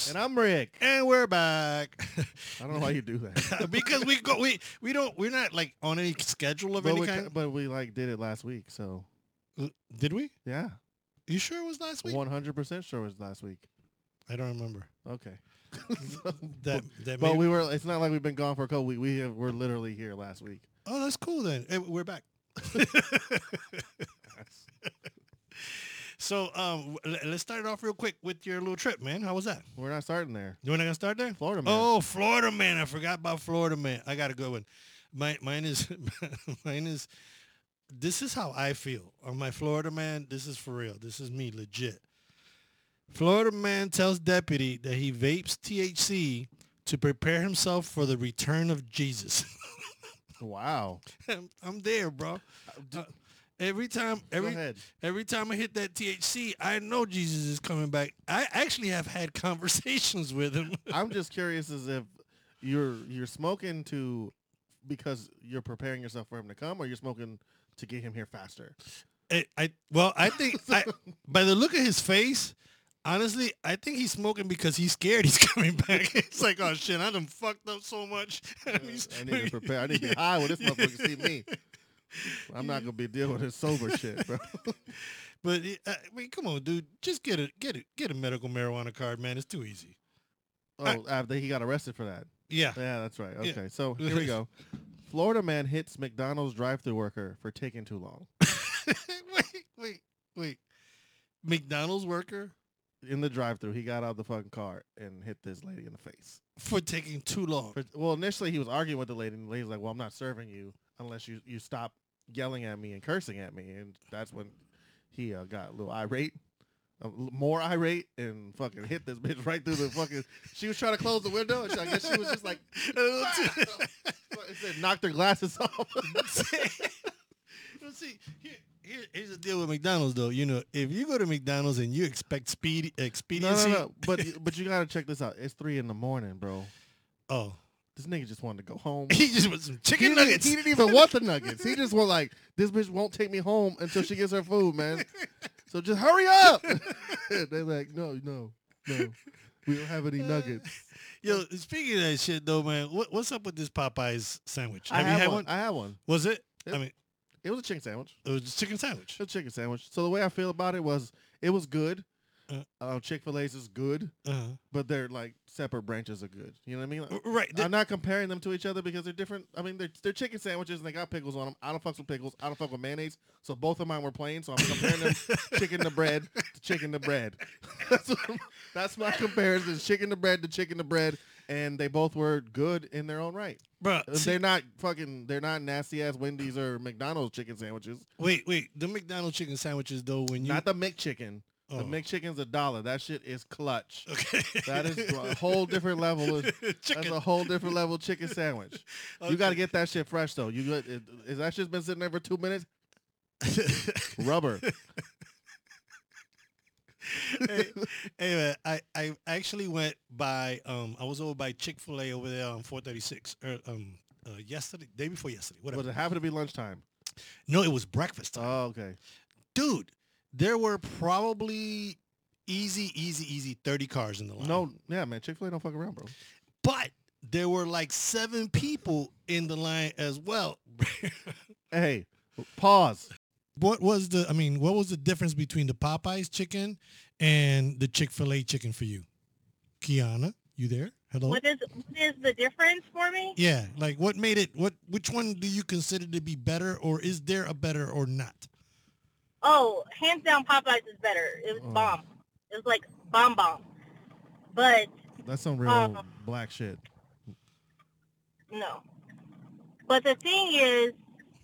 Chris. And I'm Rick. And we're back. I don't know why you do that. Because we're not like on any schedule of but any we, kind. but we like did it last week, so Did we? yeah. You sure it was last week? 100% sure it was last week. I don't remember. Okay. That but maybe- we were. It's not like we've been gone for a couple weeks. We're literally here last week. Oh, that's cool then. Hey, we're back. So let's start it off real quick with your little trip, man. How was that? We're not starting there. You want to start there? Florida man. Oh, Florida man. I forgot about Florida man. I got a good one. Mine is this is how I feel. On my Florida man, this is for real. This is me, legit. Florida man tells deputy that he vapes THC to prepare himself for the return of Jesus. Wow. I'm there, bro. Every time Go ahead. I hit that THC, I know Jesus is coming back. I actually have had conversations with him. I'm just curious as if you're smoking because you're preparing yourself for him to come, or you're smoking to get him here faster. I think by the look of his face, honestly, I think he's smoking because he's scared he's coming back. It's like, oh shit, I done fucked up so much. I need to prepare. I need to be high when this motherfucker see me. I'm not gonna be dealing with his sober shit, bro. But I mean, come on, dude, just get a medical marijuana card, man. It's too easy. Oh, after he got arrested for that. Yeah. Yeah, that's right. Okay, Yeah. so here we go. Florida man hits McDonald's drive-thru worker for taking too long. wait. McDonald's worker In the drive-thru, he got out of the fucking car and hit this lady in the face. for taking too long. Well, initially he was arguing with the lady, and the lady's like, "Well, I'm not serving you unless you stop yelling at me and cursing at me." And that's when he got a little irate, more irate, and fucking hit this bitch right through the fucking. She was trying to close the window, and I guess she was just like, it said knocked her glasses off. See, here's the deal with McDonald's, though. You know, if you go to McDonald's and you expect expediency. No. But you gotta check this out. It's 3 a.m, bro. Oh. This nigga just wanted to go home. He just want some chicken nuggets. He didn't even want the nuggets. He just want like, this bitch won't take me home until she gets her food, man. So just hurry up. They're like, no. We don't have any nuggets. Yo, speaking of that shit, though, man, what's up with this Popeyes sandwich? I Have you had one? I had one. Was it? Yep. I mean, It was a chicken sandwich. it was just chicken sandwich. It was a chicken sandwich. So the way I feel about it was good. Chick-fil-A's is good, Uh-huh. but they're like separate branches of good. You know what I mean? Like, Right. I'm not comparing them to each other because they're different. I mean, they're chicken sandwiches and they got pickles on them. I don't fuck with pickles. I don't fuck with mayonnaise. So both of mine were plain. So I'm comparing them chicken to bread to chicken to bread. That's my comparison. Chicken to bread to chicken to bread. And they both were good in their own right. Bruh, They're not nasty ass Wendy's or McDonald's chicken sandwiches. wait. The McDonald's chicken sandwiches, though, when you... Not the McChicken. Oh. The McChicken's $1. That shit is clutch. Okay. That is a whole different level. That's a whole different level chicken sandwich. You got to get that shit fresh though. Is that shit been sitting there for 2 minutes? Rubber. Hey, man, I actually went by I was over by Chick-fil-A over there on 436 yesterday, day before yesterday, whatever. Was it happened to be lunchtime? No, it was breakfast time. Oh, okay. Dude, there were probably easy 30 cars in the line. No, yeah, man. Chick-fil-A don't fuck around, bro. But there were like 7 people in the line as well. Hey, pause. What was the difference between the Popeyes chicken and the Chick-fil-A chicken for you? Kiana, you there? Hello? What is the difference for me? Yeah, like what made it, which one do you consider to be better, or is there a better or not? Oh, hands down, Popeyes is better. It was bomb. It was like bomb. But That's some real black shit. no. But the thing is,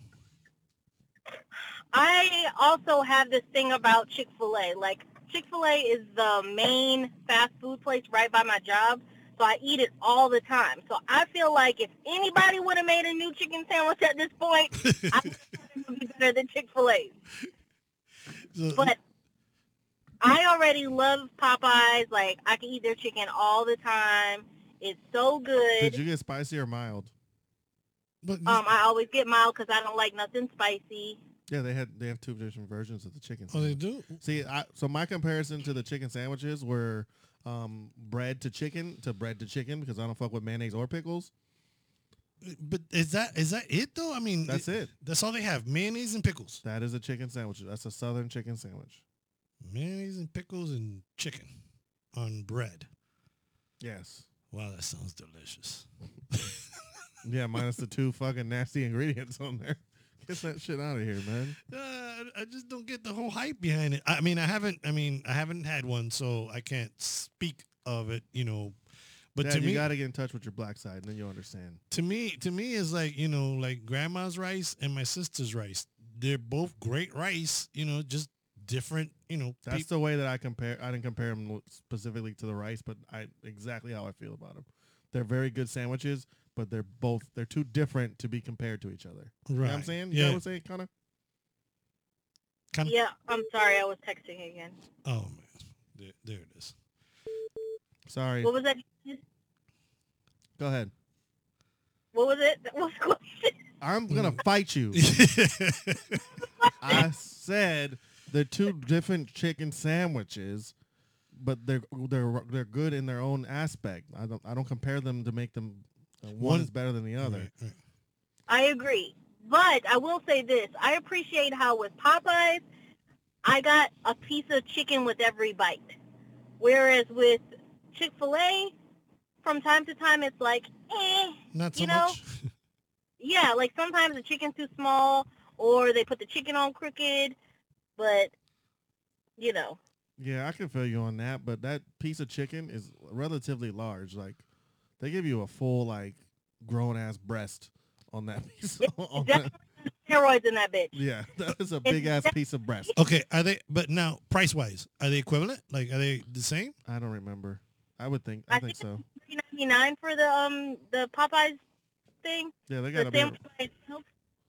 I also have this thing about Chick-fil-A. Like, Chick-fil-A is the main fast food place right by my job, so I eat it all the time. So I feel like if anybody would have made a new chicken sandwich at this point, I think it would be better than Chick-fil-A. So, But I already love Popeyes. Like, I can eat their chicken all the time. It's so good. Did you get spicy or mild? but I always get mild because I don't like nothing spicy. Yeah, they have 2 different versions of the chicken oh, they sandwich. do? See, so my comparison to the chicken sandwiches were bread to chicken because I don't fuck with mayonnaise or pickles. But is that it though? I mean, That's it. That's all they have: mayonnaise and pickles. That is a chicken sandwich. That's a Southern chicken sandwich. Mayonnaise and pickles and chicken on bread. Yes. Wow, that sounds delicious. Yeah, minus the 2 fucking nasty ingredients on there. Get that shit out of here, man. I just don't get the whole hype behind it. I haven't had one, so I can't speak of it. But Dad, to you me, got to get in touch with your black side, and then you'll understand. to me, is like like grandma's rice and my sister's rice. They're both great rice. Just different. That's the way that I compare. I didn't compare them specifically to the rice, but exactly how I feel about them. They're very good sandwiches, but they're too different to be compared to each other. Right. You know what I'm saying? You know what I'm saying, Connor? Yeah, I'm sorry, I was texting again. Oh man, there it is. Sorry. What was that? Go ahead. What was it? What's the question? I'm gonna fight you. I said they're 2 different chicken sandwiches, but they're good in their own aspect. I don't compare them to make them one is better than the other. Right. I agree. But I will say this. I appreciate how with Popeyes, I got a piece of chicken with every bite. Whereas with Chick-fil-A, from time to time, it's like, Not so you know? much. Yeah, like sometimes the chicken's too small or they put the chicken on crooked. But, Yeah, I can feel you on that, but that piece of chicken is relatively large. Like, they give you a full, like, grown-ass breast on that piece. on that. Steroids in that bitch. Yeah, that is a big-ass piece of breast. Okay, are they? But now, price-wise, are they equivalent? Like, are they the same? I don't remember. I think so. $3.99 for the Popeyes thing. Yeah, they The gotta be. sandwich by itself.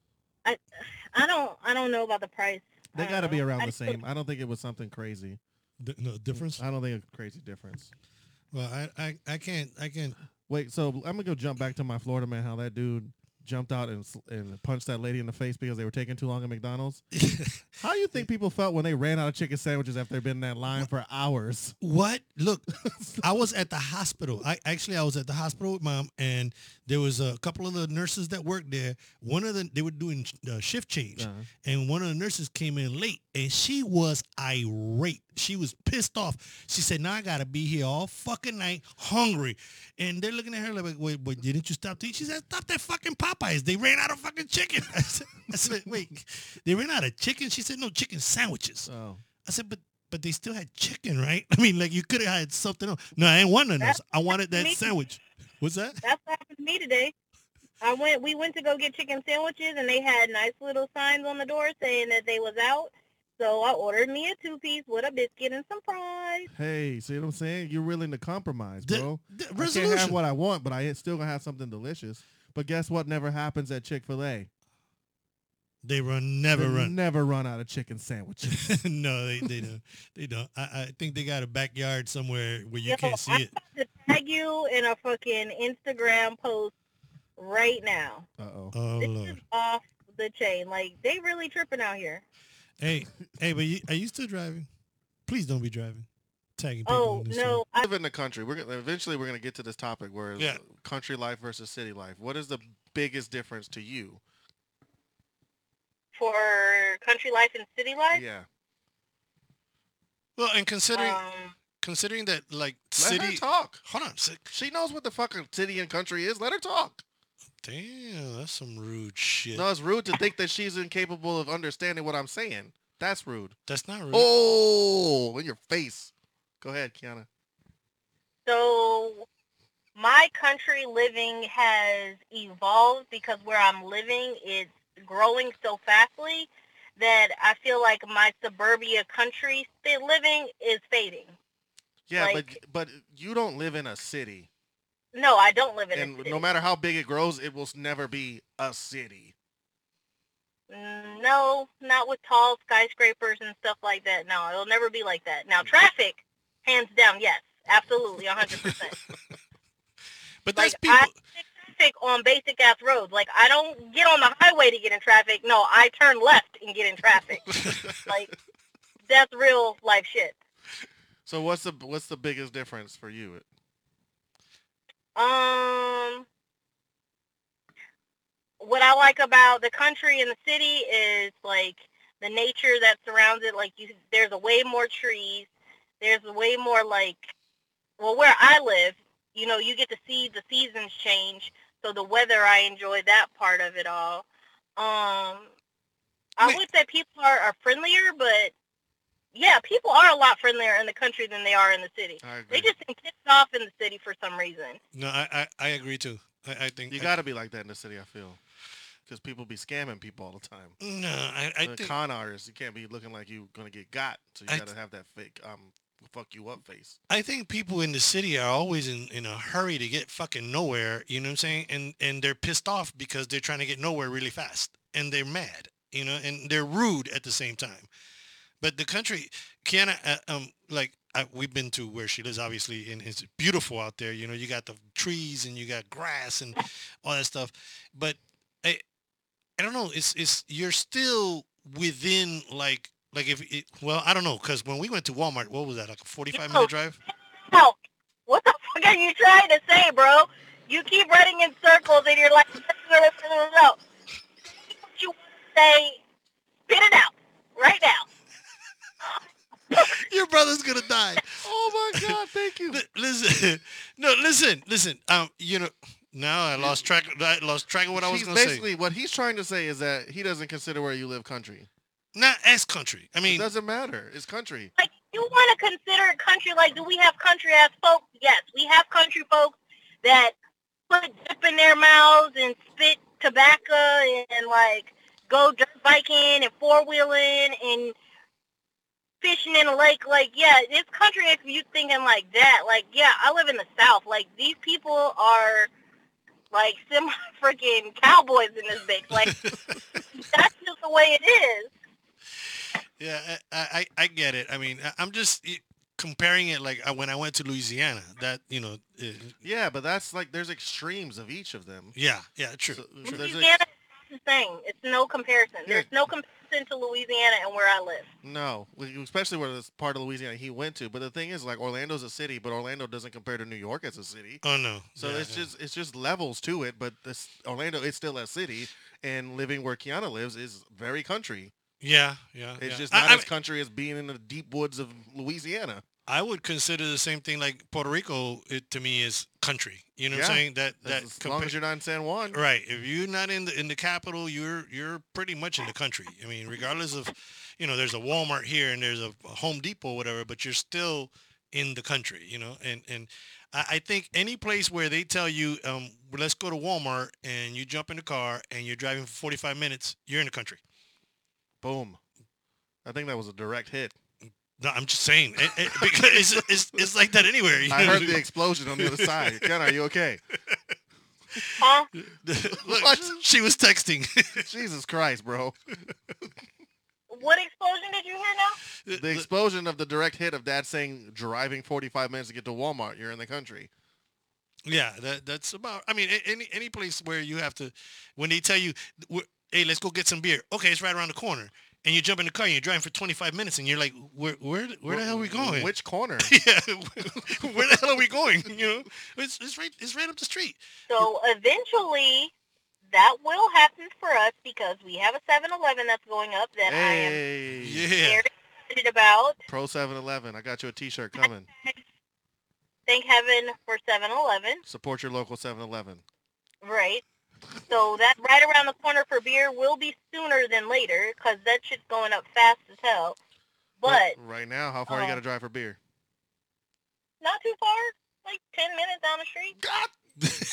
I don't know about the price. They I gotta don't be know. around the same. I don't think it was something crazy. No difference. I don't think a crazy difference. Well, I can't. Wait, so I'm gonna go jump back to my Florida man. How that dude jumped out and punched that lady in the face because they were taking too long at McDonald's. How do you think people felt when they ran out of chicken sandwiches after they've been in that line for hours? What? Look, I was at the hospital. I was at the hospital with Mom, and there was a couple of the nurses that worked there. They were doing shift change, and one of the nurses came in late, and she was irate. She was pissed off. She said, "Now I gotta be here all fucking night, hungry." And they're looking at her like, "Wait, didn't you stop to eat?" She said, "Stop that fucking Popeyes. They ran out of fucking chicken." I said, "Wait, they ran out of chicken?" She said, "No, chicken sandwiches." Oh, I said, but they still had chicken, right? I mean, like, you could have had something else. No, I ain't want none of this. I wanted that sandwich. What's that? That's what happened to me today. We went to go get chicken sandwiches, and they had nice little signs on the door saying that they was out. So I ordered me a 2-piece with a biscuit and some fries. hey, see what I'm saying? You're willing to compromise, bro. The I can't resolution. have what I want, but I still gonna have something delicious. But guess what? Never happens at Chick-fil-A. They never run. Never run out of chicken sandwiches. No, they don't. They don't. I think they got a backyard somewhere where you can't see it. I'm about to tag you in a fucking Instagram post right now. Uh-oh. Oh, This Lord. is off the chain. Like, they really tripping out here. Hey, but are you still driving? Please don't be driving. Tagging people Oh, in this no. I live in the country. Eventually we're gonna get to this topic where Yeah. country life versus city life. What is the biggest difference to you? For country life and city life? Yeah. Well, and considering Um, that, like, Let her city. talk. Hold on. She knows what the fucking city and country is. Let her talk. Damn, that's some rude shit. No, it's rude to think that she's incapable of understanding what I'm saying. That's rude. That's not rude. Oh, in your face. Go ahead, Kiana. So my country living has evolved because where I'm living is growing so fastly that I feel like my suburbia country living is fading. Yeah, Like- but you don't live in a city. No, I don't live in a And city. no matter how big it grows, it will never be a city. No, not with tall skyscrapers and stuff like that. No, it'll never be like that. Now, traffic, hands down, yes, absolutely, 100%. But that's Like, people. I take traffic on basic ass roads. Like, I don't get on the highway to get in traffic. No, I turn left and get in traffic. Like, that's real life shit. So what's the biggest difference for you? Um, what I like about the country and the city is like the nature that surrounds it. Like there's a way more trees. There's a way more like, well, where I live, you get to see the seasons change. So the weather, I enjoy that part of it all. I would say people are friendlier, but yeah, people are a lot friendlier in the country than they are in the city. I agree. They just seem pissed off in the city for some reason. No, I agree too. I think You got to be like that in the city, I feel. Because people be scamming people all the time. No, I The think con artists, you can't be looking like you going to get got. So you got to have that fake fuck you up face. I think people in the city are always in a hurry to get fucking nowhere. You know what I'm saying? And they're pissed off because they're trying to get nowhere really fast, and they're mad. And they're rude at the same time. But the country, Kiana, we've been to where she lives, obviously, and it's beautiful out there. You got the trees and you got grass and all that stuff. But I don't know. It's you're still within if it, well, I don't know, because when we went to Walmart, what was that, like a 45-minute drive? Help! What the fuck are you trying to say, bro? You keep running in circles and you're like, no. What you want to say? Spit it out right now. Your brother's gonna die. Oh my God! Thank you. Listen, no, listen. Now I lost track. of what I was gonna say. Basically, what he's trying to say is that he doesn't consider where you live country. Not as country. I mean, It doesn't matter. It's country. Like, you want to consider it country? Like, do we have country ass folks? Yes, we have country folks that put dip in their mouths and spit tobacco and like go dirt biking and four wheeling and fishing in a lake. Like, yeah, it's country if you thinking like that. Like, yeah, I live in the South. Like, these people are like semi freaking cowboys in this bitch. Like, that's just the way it is. yeah, I get it. I mean, I'm just comparing it like when I went to Louisiana. That Yeah, but that's like there's extremes of each of them. yeah, true. So, true. there's Louisiana is the thing. It's no comparison. Yeah. There's no comparison to Louisiana and where I live. No, especially where this part of Louisiana he went to. But the thing is, like, Orlando's a city, but Orlando doesn't compare to New York as a city. Oh no. So Yeah, it's just levels to it. But Orlando is still a city, and living where Kiana lives is very country. yeah. It's just I not mean, as country as being in the deep woods of Louisiana. I would consider the same thing like Puerto Rico. It to me is country. You know what I'm Yeah. saying? That As long as you're not in San Juan. right. If you're not in the capital, you're pretty much in the country. I mean, regardless of, there's a Walmart here and there's a Home Depot, whatever, but you're still in the country. And I think any place where they tell you, let's go to Walmart, and you jump in the car and you're driving for 45 minutes, you're in the country. Boom. I think that was a direct hit. No, I'm just saying, because it's like that anywhere. I heard the explosion on the other side. Kiana, are you okay? Huh? Look, What? she was texting. Jesus Christ, bro. What explosion did you hear now? The explosion of the direct hit of Dad saying driving 45 minutes to get to Walmart, you're in the country. Yeah, that's about. I mean, any place where you have to, when they tell you, hey, let's go get some beer. Okay, it's right around the corner, and you jump in the car and you're driving for 25 minutes, and you're like, where the hell are we going? Which corner? Yeah, where the hell are we going? It's right up the street. So eventually, that will happen for us because we have a 7-Eleven that's going up that I am Hey. Yeah, very excited about. Pro 7-Eleven. I got you a t-shirt coming. Thank heaven for 7-Eleven. Support your local 7-Eleven. Right. So that right around the corner for beer will be sooner than later because that shit's going up fast as hell. But right now, how far you got to drive for beer? not too far, like 10 minutes down the street. God.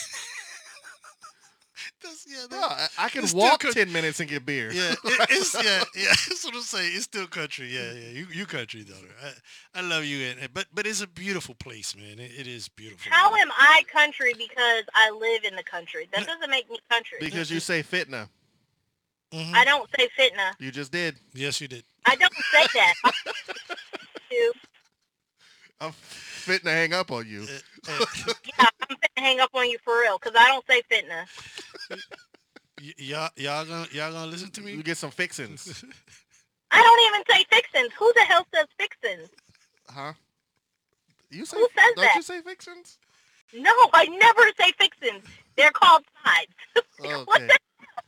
No, I can it's walk still 10 minutes and get beer. yeah, it's That's what I'm saying. It's still country. Yeah. You country, daughter. I love you, but it's a beautiful place, man. It is beautiful. How am I country because I live in the country? That doesn't make me country. Because you say fitna. Mhm. I don't say fitna. You just did. Yes, you did. I don't say that. I'm fitting to hang up on you. Yeah, I'm finna hang up on you for real because I don't say fitna. Y'all gonna listen to You me? get some fixins. I don't even say fixins. Who the hell says fixins? Huh? You say? Who says Don't that? you say fixins? No, I never say fixins. They're called sides. What Okay. the-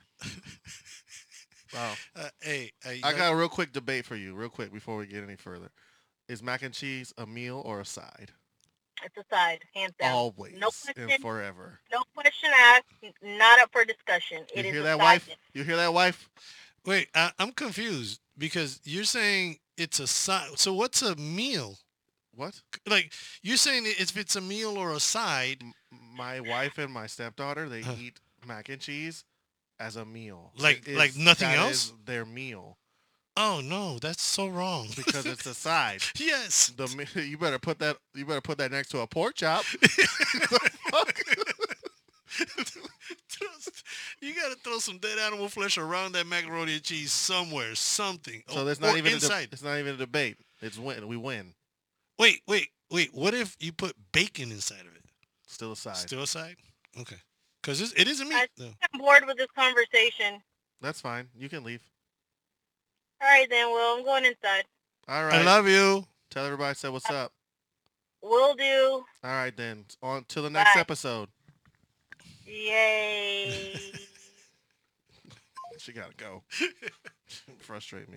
Wow. Hey, I got a real quick debate for you, real quick, before we get any further. Is mac and cheese a meal or a side? It's a side, hands down. Always No and question. forever. No question asked. Not up for discussion. You It is hear a that, side wife? dish. You hear that, wife? Wait, I'm confused because you're saying it's a side. So what's a meal? What? Like you're saying if it's a meal or a side, My wife and my stepdaughter, they Huh. eat mac and cheese as a meal. Like nothing that else? is their meal oh no, that's so wrong. because it's a side. yes. You better put that. You better put that next to a pork chop. You gotta throw some dead animal flesh around that macaroni and cheese somewhere, something. So that's or not even inside. it's not even a debate. It's win. We win. Wait. What if you put bacon inside of it? Still a side. Still a side? Okay. Because it is a meat. No. I'm bored with this conversation. That's fine. You can leave. All right, then, Will. I'm going inside. All right. I love you. Tell everybody I said what's up. Will do. All right then. On to the next Bye. episode. Yay. She gotta go. Frustrate me.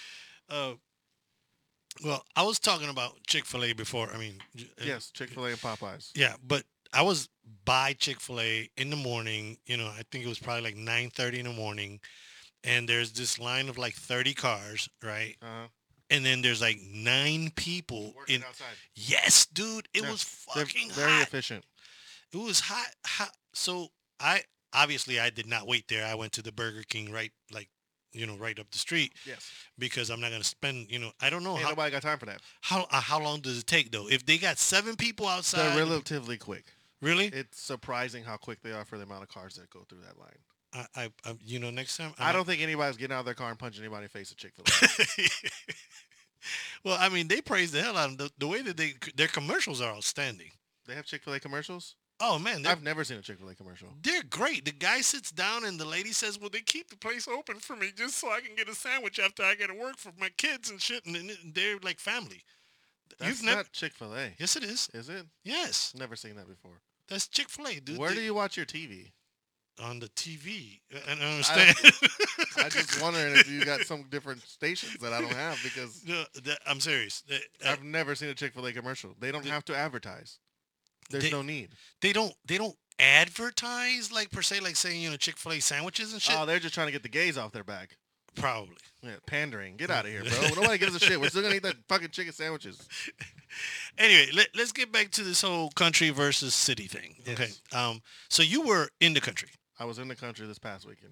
Well, I was talking about Chick-fil-A before. I mean, Yes, Chick-fil-A and Popeyes. yeah, but I was by Chick-fil-A in the morning. I think it was probably like 9:30 in the morning, and there's this line of like 30 cars, right? Uh-huh. And then there's like 9 people Working in. outside. Yes, dude, it Yeah, was They're fucking very hot. efficient. It was hot. So I did not wait there. I went to the Burger King right up the street Yes. because I'm not gonna spend. I don't know Ain't nobody got time for that. how long does it take though? If they got 7 people outside, They're relatively quick. really? It's surprising how quick they are for the amount of cars that go through that line. Next time I don't think anybody's getting out of their car and punching anybody in the face at Chick-fil-A. Well, I mean, they praise the hell out of them. The way that their commercials are outstanding. They have Chick-fil-A commercials? Oh man, I've never seen a Chick-fil-A commercial. they're great. The guy sits down and the lady says, "Well, they keep the place open for me just so I can get a sandwich after I get to work for my kids and shit." And they're like family. That's You've never? not Chick-fil-A. Yes, it is. Is it? Yes, Never seen that before. that's Chick-fil-A, dude. Where do you watch your TV? On the TV? I don't understand. I just wondering if you got some different stations that I don't have because No, I'm serious. I've never seen a Chick-fil-A commercial. They don't have to advertise. There's no need. They don't advertise like per se, like saying Chick-fil-A sandwiches and shit. Oh, they're just trying to get the gays off their back. Probably. Yeah, pandering. Get out of here, bro. Nobody gives a shit. We're still gonna eat that fucking chicken sandwiches. Anyway, let's get back to this whole country versus city thing. Yes. Okay. So you were in the country. I was in the country this past weekend.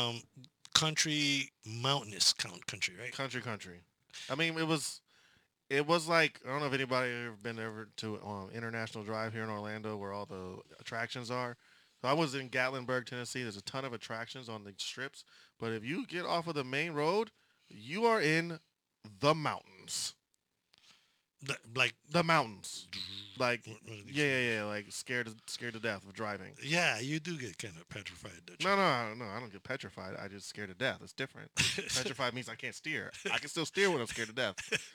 Country, mountainous country, right? Country. I mean, it was like, I don't know if anybody ever been to International Drive here in Orlando where all the attractions are. So I was in Gatlinburg, Tennessee. There's a ton of attractions on the strips. But if you get off of the main road, you are in the mountains. Like The mountains. Like, what are they yeah. Like scared to death of driving. Yeah, you do get kind of petrified, don't you? No, I don't get petrified. I just scared to death. It's different. Petrified means I can't steer. I can still steer when I'm scared to death.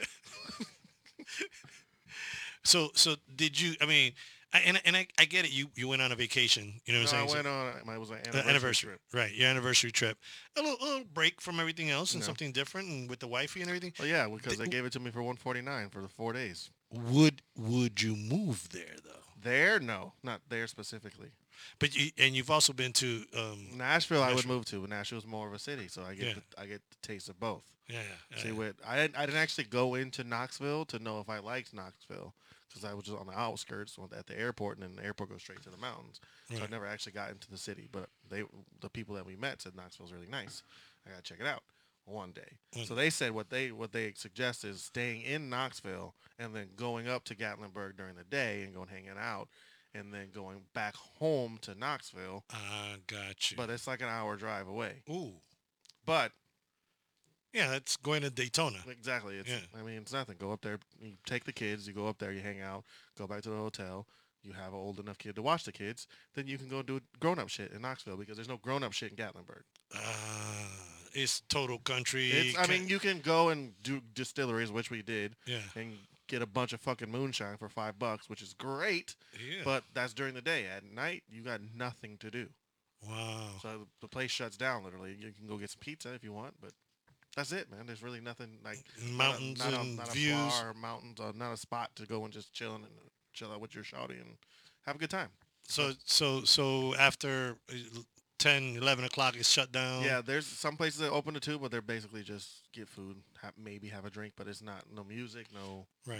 So did you? I mean, I get it. You went on a vacation. You know what I'm I saying? went on. It was an An anniversary trip. right? Your anniversary trip, a little break from everything else and No. something different, and with the wifey and everything. Oh yeah, because they gave it to me for $149 for the 4 days. Would you move there though? There, no, not there specifically. But you've also been to Nashville, I would Nashville. move to. Nashville's more of a city, so I get Yeah. I get the taste of both. yeah. See, I didn't actually go into Knoxville to know if I liked Knoxville because I was just on the outskirts at the airport, and then the airport goes straight to the mountains. So I Right. never actually got into the city. But the people that we met said Knoxville's really nice. I gotta check it out one day. Mm. So they said what they suggest is staying in Knoxville and then going up to Gatlinburg during the day and going hanging out, and then going back home to Knoxville. I got you. But it's like an hour drive away. Ooh, But yeah, that's going to Daytona. exactly, it's Yeah. I mean, it's nothing. Go up there, you take the kids, you go up there, you hang out, go back to the hotel. You have an old enough kid to watch the kids, then you can go do grown up shit in Knoxville because there's no grown up shit in Gatlinburg. It's total country. It's, I mean, you can go and do distilleries, which we did, yeah. and get a bunch of fucking moonshine for $5, which is great. Yeah. But that's during the day. At night, you got nothing to do. Wow. So the place shuts down literally. You can go get some pizza if you want, but that's it, man. There's really nothing like Mountains and not views. a bar or mountains, or not a spot to go and just chill and chill out with your shawty and have a good time. So after 10, 11 o'clock, it's shut down. Yeah, there's some places that open to 2, but they're basically just get food, maybe have a drink, but it's not no music, no. Right.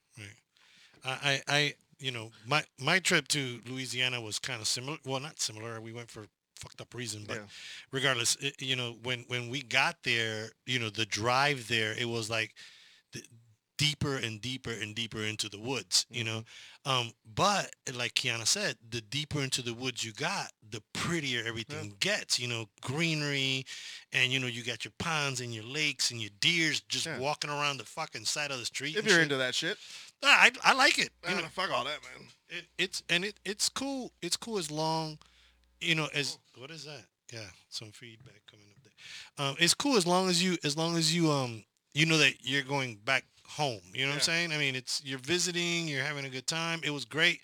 I my trip to Louisiana was kind of similar. Well, not similar. We went for fucked up reason, but Yeah. regardless, when we got there, the drive there, it was like deeper and deeper and deeper into the woods, but like Kiana said, the deeper into the woods you got, the prettier everything gets, greenery, and you got your ponds and your lakes and your deers just walking around the fucking side of the street. If you're into that shit. I like it. Fuck all that, man. It's cool. It's cool as long, as what is that? Yeah, some feedback coming up there. It's cool as long as you know that you're going back home. You know what I'm saying? I mean, you're visiting, you're having a good time. It was great.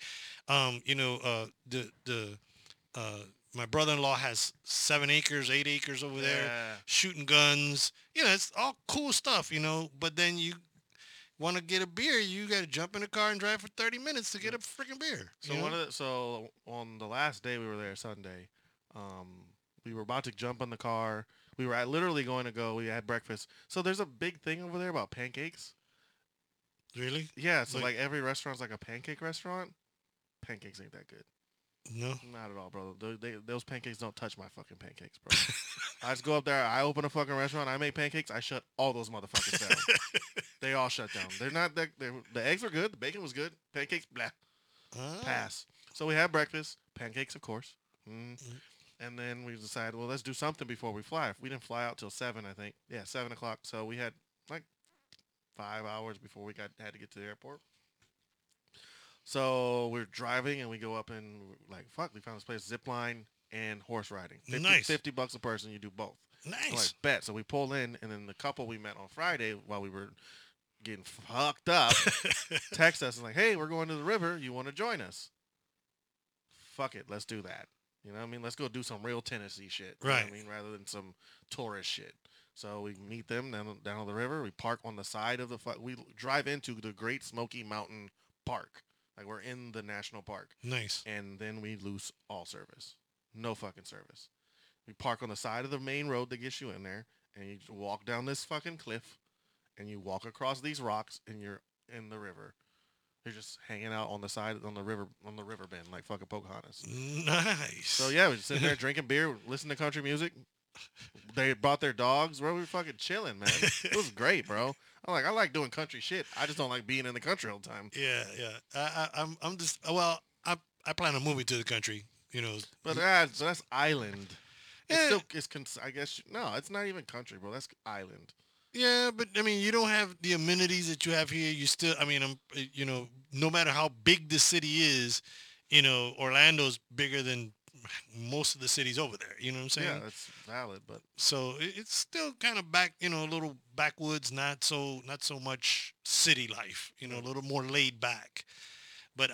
My brother-in-law has 7 acres, 8 acres over there, shooting guns. It's all cool stuff. But then you want to get a beer, you got to jump in a car and drive for 30 minutes to get a freaking beer. So on the last day we were there, Sunday, we were about to jump in the car. We were literally going to go. We had breakfast. So there's a big thing over there about pancakes. Really? Yeah. So like every restaurant's like a pancake restaurant. Pancakes ain't that good. No. Not at all, bro. Those pancakes don't touch my fucking pancakes, bro. I just go up there. I open a fucking restaurant. I make pancakes. I shut all those motherfuckers down. They all shut down. They're not that. The eggs were good. The bacon was good. Pancakes, blah. Pass. So we had breakfast. Pancakes, of course. And then we decided, well, let's do something before we fly. We didn't fly out till 7, I think. Yeah, 7 o'clock. So we had like 5 hours before we had to get to the airport. So we're driving and we go up and like, fuck, we found this place, zip line and horse riding. Nice. $50 a person, you do both. Nice. So like, bet. So we pull in, and then the couple we met on Friday while we were getting fucked up text us and like, hey, we're going to the river. You want to join us? Fuck it. Let's do that. You know what I mean? Let's go do some real Tennessee shit. You know what I mean? Rather than some tourist shit. So we meet them down on the river. We park on the side of we drive into the Great Smoky Mountain Park. Like we're in the national park. Nice. And then we lose all service. No fucking service. We park on the side of the main road that gets you in there, and you walk down this fucking cliff, and you walk across these rocks, and you're in the river. You're just hanging out on the side on the river bend like fucking Pocahontas. Nice. So yeah, we just sitting there drinking beer, listening to country music. They brought their dogs. Bro, we were fucking chilling, man. It was great, bro. I like doing country shit. I just don't like being in the country all the time. Yeah. I'm just I plan on moving to the country. But so that's island. Yeah. I guess no, it's not even country, bro. That's island. Yeah, but I mean, you don't have the amenities that you have here. You still, I mean, no matter how big the city is, Orlando's bigger than most of the cities over there. You know what I'm saying? Yeah, that's valid, but so it's still kind of back, a little backwoods, not so much city life. A little more laid back. But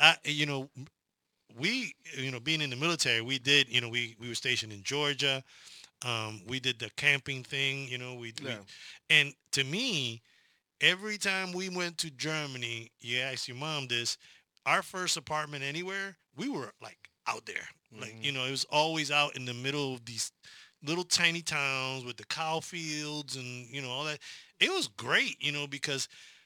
we, being in the military, we did, we were stationed in Georgia. We did the camping thing, we and to me, every time we went to Germany, you ask your mom this, our first apartment anywhere, we were like out there. Like, it was always out in the middle of these little tiny towns with the cow fields and, all that. It was great, because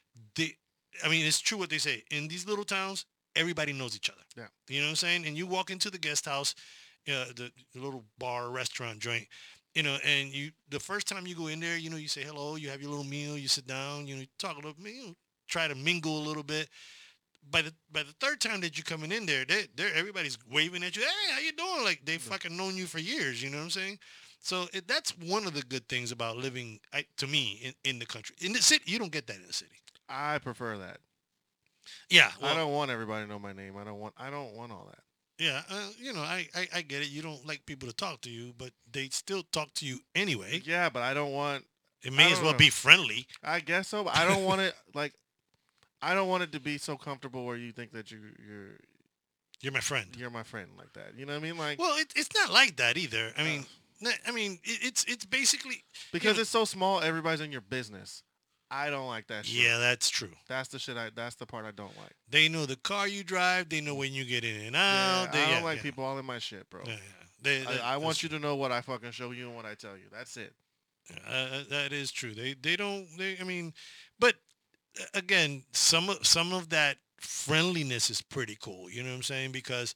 it's true what they say. In these little towns, everybody knows each other. Yeah. You know what I'm saying? And you walk into the guest house, the little bar, restaurant joint, and the first time you go in there, you say hello, you have your little meal, you sit down, you talk a little, try to mingle a little bit. By the third time that you're coming in there, everybody's waving at you. Hey, how you doing? Like they fucking known you for years. You know what I'm saying? So that's one of the good things about living, to me, in the country. In the city, you don't get that in the city. I prefer that. Yeah, I don't want everybody to know my name. I don't want all that. Yeah, I get it. You don't like people to talk to you, but they still talk to you anyway. Yeah, but I don't want. It may as well be friendly. I guess so, but I don't want it like. I don't want it to be so comfortable where you think that You're my friend. you're my friend like that. You know what I mean? Like, Well, it's not like that either. I mean, it's basically because know- it's so small, everybody's in your business. I don't like that shit. yeah, that's true. That's the shit. That's the part I don't like. They know the car you drive. They know when you get in and out. I don't like people all in my shit, bro. Yeah, yeah. I want you to know what I fucking show you and what I tell you. That's it. That is true. They don't. I mean, but again, some of that friendliness is pretty cool. You know what I'm saying? Because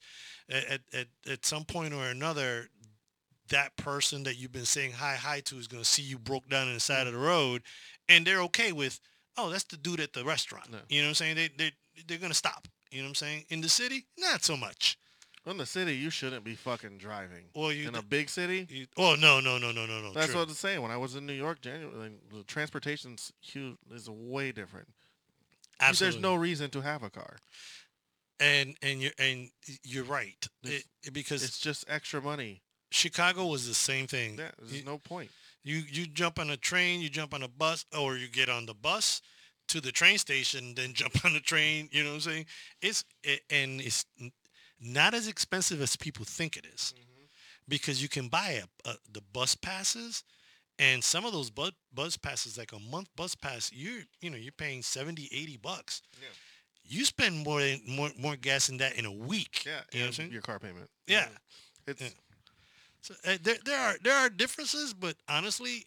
at some point or another, that person that you've been saying hi to is going to see you broke down in the side of the road, and they're okay with, oh, that's the dude at the restaurant. No. You know what I'm saying? They're going to stop. You know what I'm saying? In the city, not so much. In the city, you shouldn't be fucking driving. Well, in a big city. Oh no. That's True. what I'm saying. When I was in New York, the transportation's huge is way different. Absolutely. There's no reason to have a car. And you're right. Because it's just extra money. Chicago was the same thing. Yeah, there's no point. You jump on a train, you jump on a bus, or you get on the bus to the train station, then jump on the train. You know what I'm saying? It's not as expensive as people think it is, because you can buy the bus passes, and some of those bus passes, like a month bus pass, you're paying $70-$80. Yeah. You spend more gas than that in a week. Yeah, you know what I'm saying? Your car payment. Yeah. It's. Yeah. So there are differences, but honestly,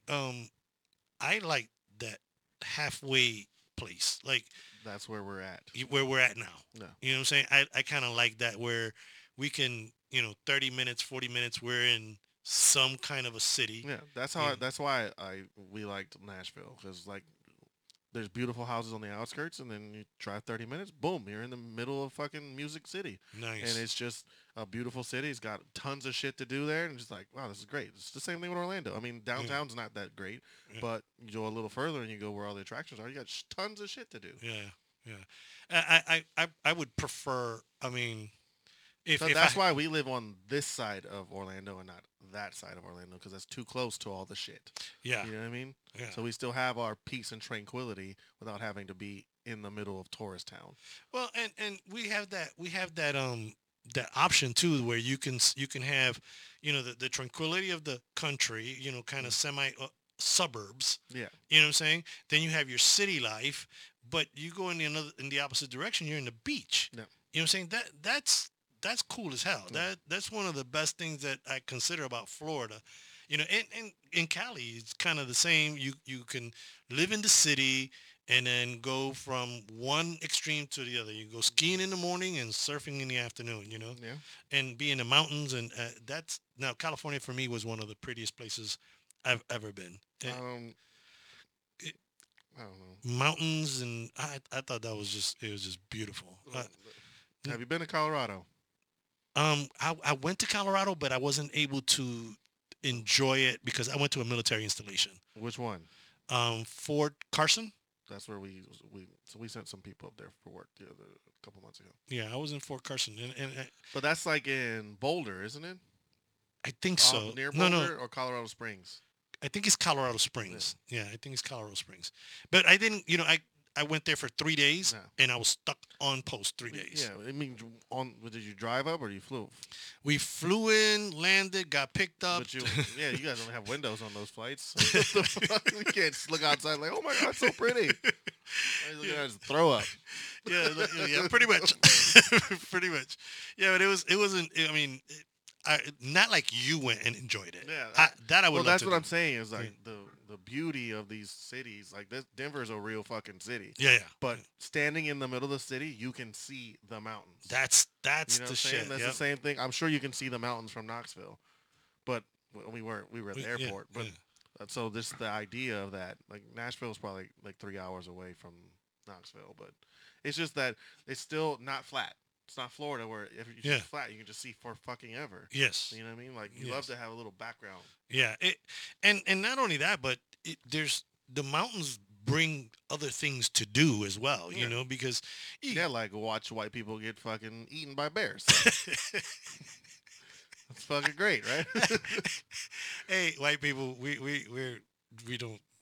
I like that halfway place, like That's where we're at. where we're at now. Yeah. You know what I'm saying? I kind of like that, where we can, 30 minutes, 40 minutes, we're in some kind of a city. Yeah, that's how. Yeah. That's why we liked Nashville, because like there's beautiful houses on the outskirts, and then you drive 30 minutes, boom, you're in the middle of fucking Music City. Nice. And it's just a beautiful city. It's got tons of shit to do there, and just like, wow, this is great. It's the same thing with Orlando. I mean, downtown's not that great, but you go a little further and you go where all the attractions are. You got tons of shit to do. Yeah. I would prefer. I mean, So that's why we live on this side of Orlando and not that side of Orlando, because that's too close to all the shit. Yeah. You know what I mean? Yeah. So we still have our peace and tranquility without having to be in the middle of tourist town. Well, and we have that that option too, where you can have, the tranquility of the country, kind of semi suburbs. Yeah. You know what I'm saying? Then you have your city life, but you go in the opposite direction. You're in the beach. Yeah. You know what I'm saying? That's cool as hell. Yeah. That's one of the best things that I consider about Florida. And in Cali, it's kind of the same. You can live in the city and then go from one extreme to the other. You go skiing in the morning and surfing in the afternoon, Yeah. and be in the mountains. And now California for me was one of the prettiest places I've ever been. I don't know. Mountains, and I thought it was just beautiful. Have you been to Colorado? I went to Colorado, but I wasn't able to enjoy it because I went to a military installation. Which one? Fort Carson. That's where we sent some people up there for work a couple months ago. Yeah, I was in Fort Carson, and But that's like in Boulder, isn't it? I think so. Near No, Boulder or Colorado Springs? I think it's Colorado Springs. Yeah, I think it's Colorado Springs. But I didn't, I went there for 3 days, and I was stuck on post 3 days. Yeah, I mean, did you drive up or you flew? We flew in, landed, got picked up. But you guys don't have windows on those flights. We can't just look outside like, oh my god, it's so pretty. I look at it, throw up. Yeah, pretty much, pretty much. Yeah, but it wasn't. I mean, not like you went and enjoyed it. Yeah, I would. Well, that's what do. I'm saying is like the beauty of these cities. Like Denver is a real fucking city. Yeah. But standing in the middle of the city, you can see the mountains. That's you know what the I'm saying? shit. That's the same thing. I'm sure you can see the mountains from Knoxville, but we were at the airport. But so this the idea of that. Like Nashville is probably like 3 hours away from Knoxville, but it's just that it's still not flat. It's not Florida where if you just flat, you can just see for fucking ever. Yes. You know what I mean? Like you love to have a little background. Yeah. And not only that, but there's the mountains bring other things to do as well. Yeah. Because Like watch white people get fucking eaten by bears. That's fucking great, right? Hey, white people, we don't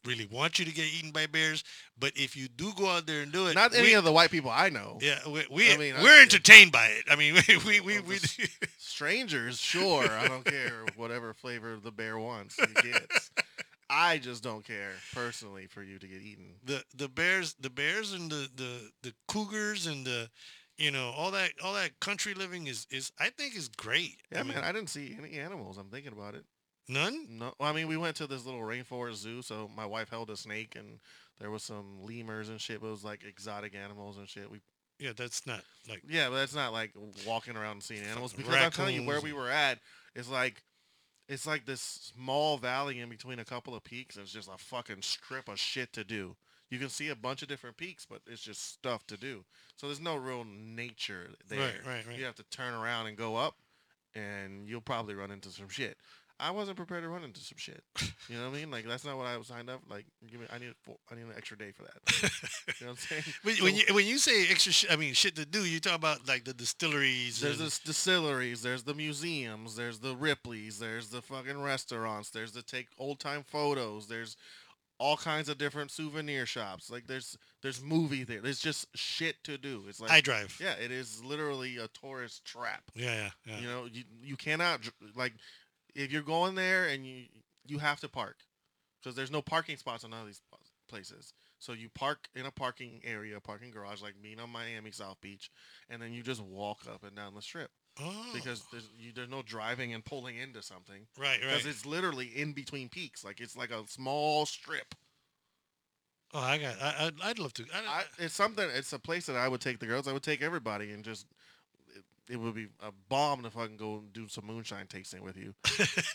really want you to get eaten by bears, but if you do go out there and do it, Not any of the white people I know. yeah, I mean, we're entertained by it. I mean, we Strangers, sure. I don't care whatever flavor the bear wants. He gets. I just don't care personally for you to get eaten. the bears and the cougars and the all that country living is I think is great. Yeah, I mean, man. I didn't see any animals. I'm thinking about it. none. No, well, I mean, we went to this little rainforest zoo, so my wife held a snake, and there was some lemurs and shit. But it was like exotic animals and shit. Yeah, that's not like Yeah, but that's not like walking around and seeing animals. Because I'm telling you, where raccoons we were at is like it's like this small valley in between a couple of peaks, and it's just a fucking strip of shit to do. You can see a bunch of different peaks, but it's just stuff to do. So there's no real nature there. Right. You have to turn around and go up, and you'll probably run into some shit. I wasn't prepared to run into some shit. You know what I mean? Like that's not what I was signed up. Like, I need an extra day for that. You know what I'm saying? But So, when you say extra, I mean shit to do. You talk about like the distilleries. there's and, the distilleries, there's the museums, there's the Ripley's, there's the fucking restaurants, there's the take old time photos, there's all kinds of different souvenir shops. Like there's movie there. There's just shit to do. It's like I drive. yeah, it is literally a tourist trap. Yeah. You know, you cannot like if you're going there and you have to park because there's no parking spots on none of these places. So you park in a parking area, parking garage, like being on Miami South Beach, and then you just walk up and down the strip Oh, because there's no driving and pulling into something right. because it's literally in between peaks. Like it's like a small strip. Oh, I'd love to. It's something. It's a place that I would take the girls. I would take everybody and just. It would be a bomb if I can go and do some moonshine tasting with you.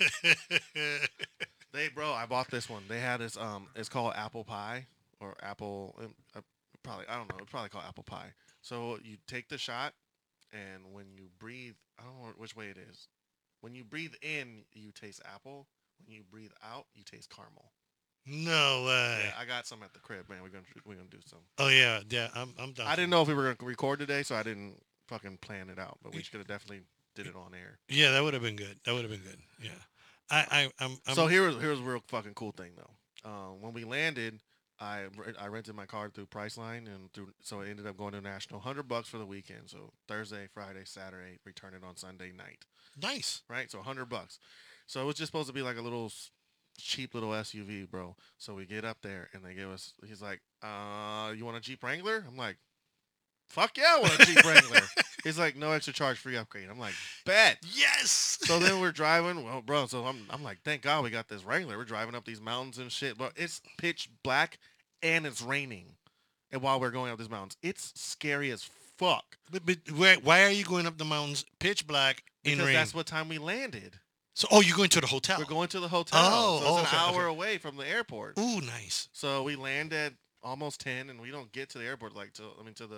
Bro, I bought this one. They had this. It's called apple pie or apple. Probably I don't know. It's probably called apple pie. So you take the shot, and when you breathe, I don't know which way it is. When you breathe in, you taste apple. When you breathe out, you taste caramel. No way. Yeah, I got some at the crib, man. We're gonna do some. Oh yeah. I'm done. I didn't know if we were gonna record today, so I didn't fucking plan it out. But we should have definitely did it on air. Yeah, that would have been good. Yeah. I'm So here's a real fucking cool thing though. When we landed, I rented my car through Priceline so it ended up going to National $100 for the weekend. So Thursday, Friday, Saturday, return it on Sunday night. nice. Right, so $100. So it was just supposed to be like a little cheap little SUV, bro. So we get up there and they give us. He's like, you want a Jeep Wrangler? I'm like, fuck yeah, I want a Jeep Wrangler. He's like, no extra charge, free upgrade. I'm like, bet. Yes. So then we're driving. Well, bro, so I'm like, thank God we got this Wrangler. We're driving up these mountains and shit. But it's pitch black and it's raining. And while we're going up these mountains, it's scary as fuck. But why are you going up the mountains pitch black in Because rain? that's what time we landed. So you're going to the hotel. We're going to the hotel. Oh, so it's okay, an hour okay. away from the airport. Ooh, nice. So we land at almost 10, and we don't get to the airport to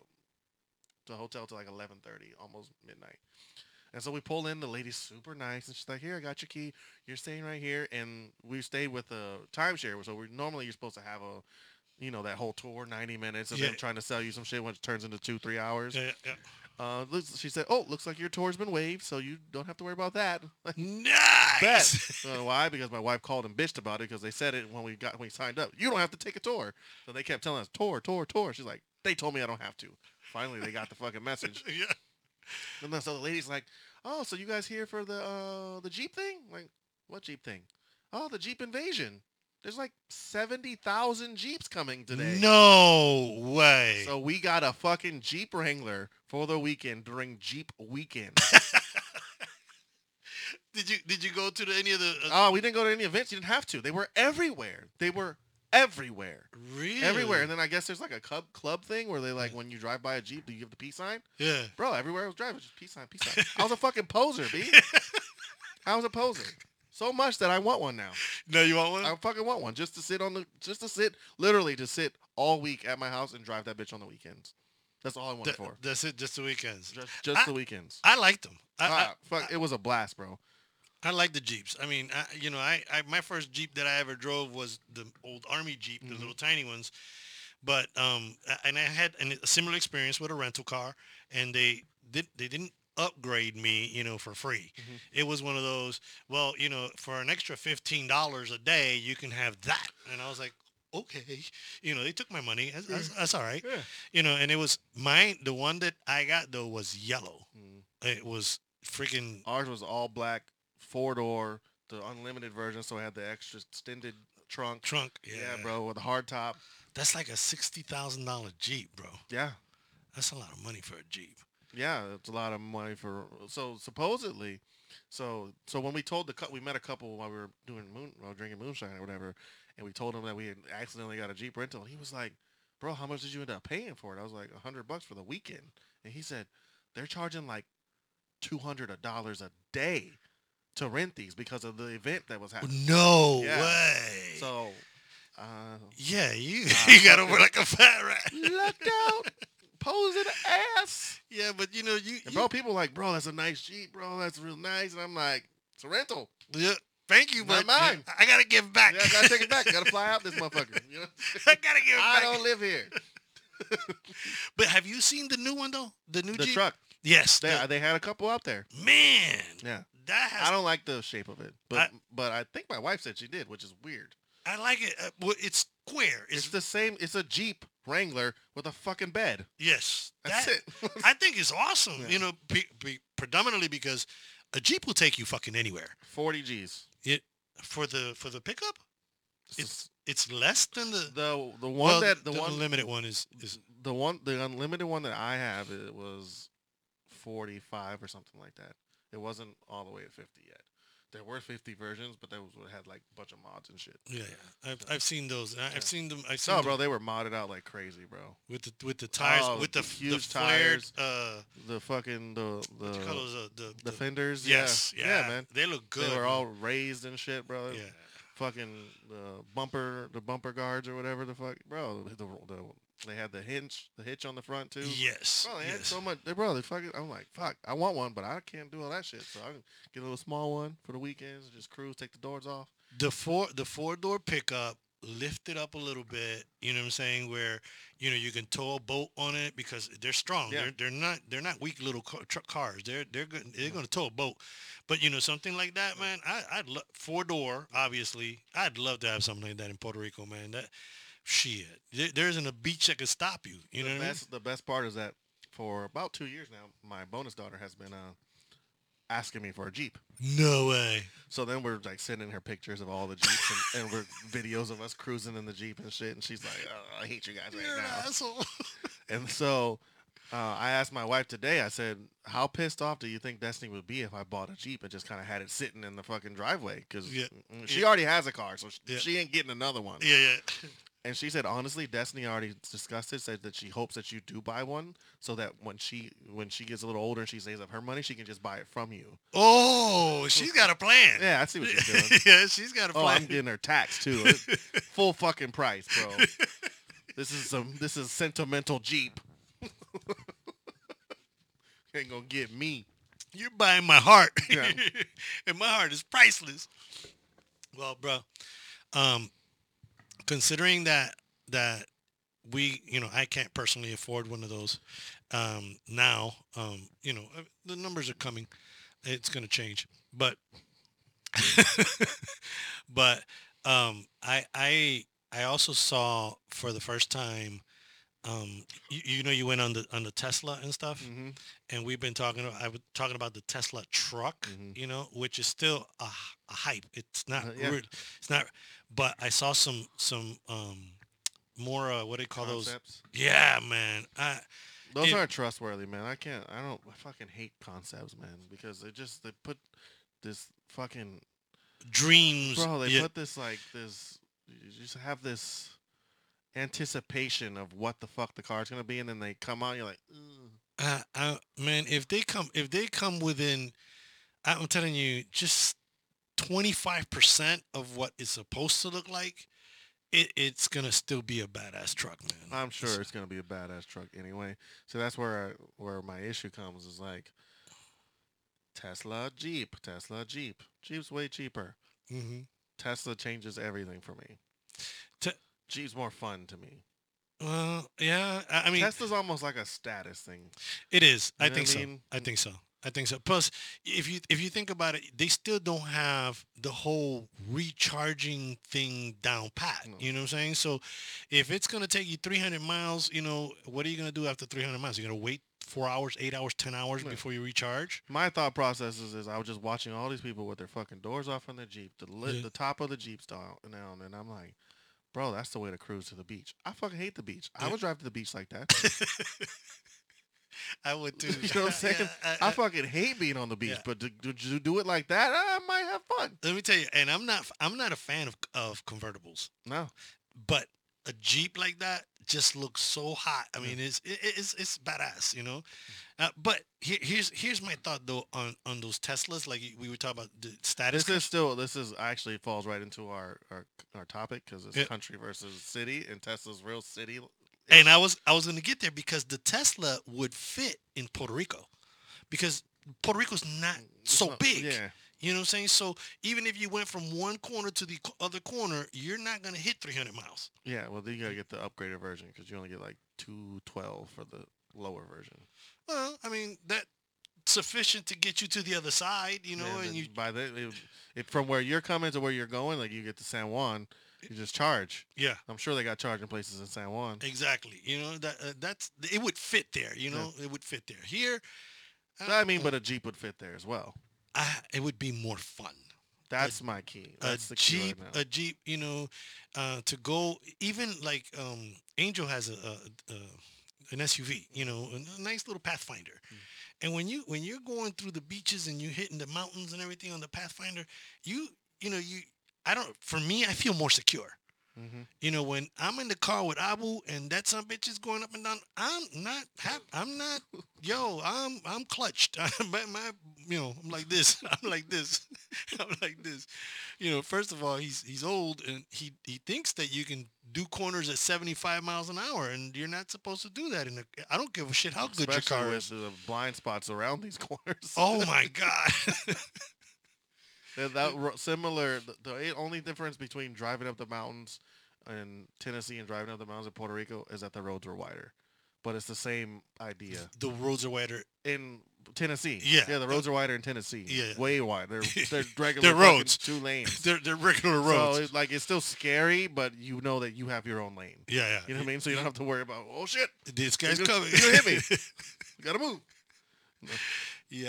the hotel till like 11:30, almost midnight. And so we pull in. The lady's super nice, and she's like, "Here, I got your key. You're staying right here." And we stayed with a timeshare. So normally you're supposed to have that whole tour, 90 minutes of Yeah. them trying to sell you some shit, which turns into 2-3 hours. Yeah. She said, "Oh, looks like your tour's been waived, so you don't have to worry about that." Nice. Bet. Why? Because my wife called and bitched about it because they said it when we signed up. You don't have to take a tour. So they kept telling us tour. She's like, they told me I don't have to. Finally, they got the fucking message. Yeah. And then so the lady's like, "Oh, so you guys here for the Jeep thing? Like, what Jeep thing? Oh, the Jeep invasion. There's like 70,000 Jeeps coming today." No way. So we got a fucking Jeep Wrangler for the weekend during Jeep weekend. Did you go to any of the? Oh, we didn't go to any events. You didn't have to. They were everywhere. Everywhere. Really? Everywhere. And then I guess there's like a club thing where they like when you drive by a Jeep, do you give the peace sign? Yeah. Bro, everywhere I was driving, just peace sign, peace sign. I was a fucking poser, B. I was a poser. So much that I want one now. No, you want one? I fucking want one just to sit literally to sit all week at my house and drive that bitch on the weekends. That's all I want it for. That's it. Just the weekends. Just the weekends. I liked them. It was a blast, bro. I like the Jeeps. I mean, my first Jeep that I ever drove was the old Army Jeep, the little tiny ones. But and I had a similar experience with a rental car, and they didn't upgrade me, for free. Mhm. It was one of those, well, for an extra $15 a day, you can have that. And I was like, okay, they took my money. That's all right. Yeah. And it was mine. The one that I got though was yellow. Mhm. It was freaking Ours was all black, 4-door, the unlimited version, so it had the extra extended trunk. trunk. Yeah, bro, with a hard top. That's like a $60,000 Jeep, bro. Yeah. That's a lot of money for a Jeep. Yeah, it's a lot of money for. So supposedly, when we told we met a couple while we were drinking moonshine or whatever, and we told them that we had accidentally got a Jeep rental. And he was like, "Bro, how much did you end up paying for it?" I was like, $100 for the weekend, and he said they're charging like $200 a day to rent these because of the event that was happening. No Yeah. way. So, yeah, you you got over like a fat rat. lucked out, posing ass. Yeah, but you And bro, people like, bro, that's a nice Jeep, bro. That's real nice. And I'm like, it's a rental. yeah, thank you, Not but mine. I gotta give back. Yeah, I gotta take it back. Gotta fly out this motherfucker. You know? I gotta give it I back. don't live here. But have you seen the new one though? The new The Jeep? truck. Yes. They had a couple out there. Man, Yeah. that I has. don't like the shape of it, but I think my wife said she did, which is weird. I like it. Well, it's square. It's the same. It's a Jeep Wrangler with a fucking bed. Yes. That's that, it. I think it's awesome. Yeah. Predominantly because a Jeep will take you fucking anywhere. 40 G's. For the pickup, It's it's less than the the one well, that the unlimited one is the unlimited one that I have. It was 45 or something like that. It wasn't all the way at 50 yet. There were 50 versions, but that was what had like a bunch of mods and shit. yeah. I've seen those. I've seen them. I've seen No, them bro, they were modded out like crazy, bro. with the tires Oh, with the the huge flared tires, The fucking what you call those the fenders. yes yeah, man. they look good. They were man. all raised and shit, bro. yeah. Fucking the bumper guards or whatever the fuck, bro. They had the hitch on the front too. Yes. Bro, they had yes. so much. They fucking. I'm like, fuck. I want one, but I can't do all that shit. So I can get a little small one for the weekends. Just cruise, take the doors off. The four-door pickup lifted up a little bit, you know what I'm saying, where you can tow a boat on it because they're strong. Yeah. They're not weak little truck cars. They're good. They're going to tow a boat. But something like that, man, I'd love four-door, obviously. I'd love to have something like that in Puerto Rico, man. That shit. There isn't a beach that could stop you. You know what I mean? The best part is that for about 2 years now, my bonus daughter has been asking me for a Jeep. No way. So then we're like sending her pictures of all the Jeeps and we're videos of us cruising in the Jeep and shit. And she's like, oh, I hate you guys You're right an now. asshole. And so I asked my wife today, I said, how pissed off do you think Destiny would be if I bought a Jeep and just kind of had it sitting in the fucking driveway? Because Yeah. she already has a car, so Yeah. she ain't getting another one. Yeah. And she said, honestly, Destiny already discussed it, said that she hopes that you do buy one so that when she gets a little older and she saves up her money, she can just buy it from you. Oh, she's got a plan. Yeah, I see what she's doing. Yeah, she's got a Oh, plan. I'm getting her tax too. Full fucking price, bro. This is sentimental Jeep. Ain't gonna get me. You're buying my heart. Yeah. And my heart is priceless. Well, bro, considering that we, I can't personally afford one of those now, the numbers are coming. It's going to change. But I also saw for the first time you went on the Tesla and stuff, Mm-hmm. and we've been I was talking about the Tesla truck, Mhm. which is still a hype. It's not Yeah. it's not, but I saw some more what do you call those? Concepts. Yeah, man. Those It- aren't trustworthy, man. I fucking hate concepts, man, because they put this fucking Dreams. bro. They yeah, put this like this. You just have this anticipation of what the fuck the car's gonna be, and then they come out, you're like, ugh. man, if they come within, I'm telling you, just 25% of what it's supposed to look like, it's gonna still be a badass truck, man. I'm sure it's gonna be a badass truck anyway. So that's where my issue comes is like Tesla Jeep. Jeep's way cheaper. Mm-hmm. Tesla changes everything for me. Jeep's more fun to me. Yeah, I mean, Tesla's almost like a status thing. it is. You I know think what I so. mean? I think so. I think so. Plus, if you think about it, they still don't have the whole recharging thing down pat. No. You know what I'm saying? So, if it's gonna take you 300 miles, what are you gonna do after 300 miles? You're gonna wait 4 hours, 8 hours, 10 hours Yeah. before you recharge? My thought process is I was just watching all these people with their fucking doors off on their Jeep, Yeah. the top of the Jeep's down, and I'm like, bro, that's the way to cruise to the beach. I fucking hate the beach. I Yeah. would drive to the beach like that. I would too. You know what I'm saying? Yeah, I fucking hate being on the beach, Yeah. but to do it like that, I might have fun. Let me tell you, and I'm not a fan of convertibles, No, but a Jeep like that just looks so hot. I mean, it's badass, But here's my thought though on those Teslas, like we were talking about the status. this is actually falls right into our topic because it's Yeah. country versus city, and Tesla's real city. And I was going to get there because the Tesla would fit in Puerto Rico, because Puerto Rico's not so not- big. yeah. You know what I'm saying? So even if you went from one corner to the other corner, you're not going to hit 300 miles. Yeah, well, then you gotta get the upgraded version because you only get like 212 for the lower version. Well, I mean, that's sufficient to get you to the other side, Yeah, and then you by the from where you're coming to where you're going, like you get to San Juan, you just charge. yeah. I'm sure they got charging places in San Juan. Exactly. That's it would fit there. It would fit there. Here, I mean, but a Jeep would fit there as well. it would be more fun. That's my key. That's the key right now. A Jeep, to go even like Angel has an SUV, a nice little Pathfinder. And when you're going through the beaches and you're hitting the mountains and everything on the Pathfinder, for me, I feel more secure. Mm-hmm. When I'm in the car with Abu and that son bitch is going up and down, I'm clutched. I'm like this. I'm like this. I'm like this. First of all, he's old and he thinks that you can do corners at 75 miles an hour, and you're not supposed to do that. I don't give a shit how good Especially your car with is. the blind spots around these corners. Oh my God. Similar. The only difference between driving up the mountains in Tennessee and driving up the mountains in Puerto Rico is that the roads are wider, but it's the same idea. The roads are wider. In Tennessee, Yeah. the roads are wider in Tennessee. Yeah. way wider. They're regular They're fucking roads. 2 lanes. They're regular So roads. it's still scary, but you know that you have your own lane. Yeah. You know what I mean? So you don't have to worry about, oh shit, This guy's coming. He's gonna hit me. You gotta move. Yeah,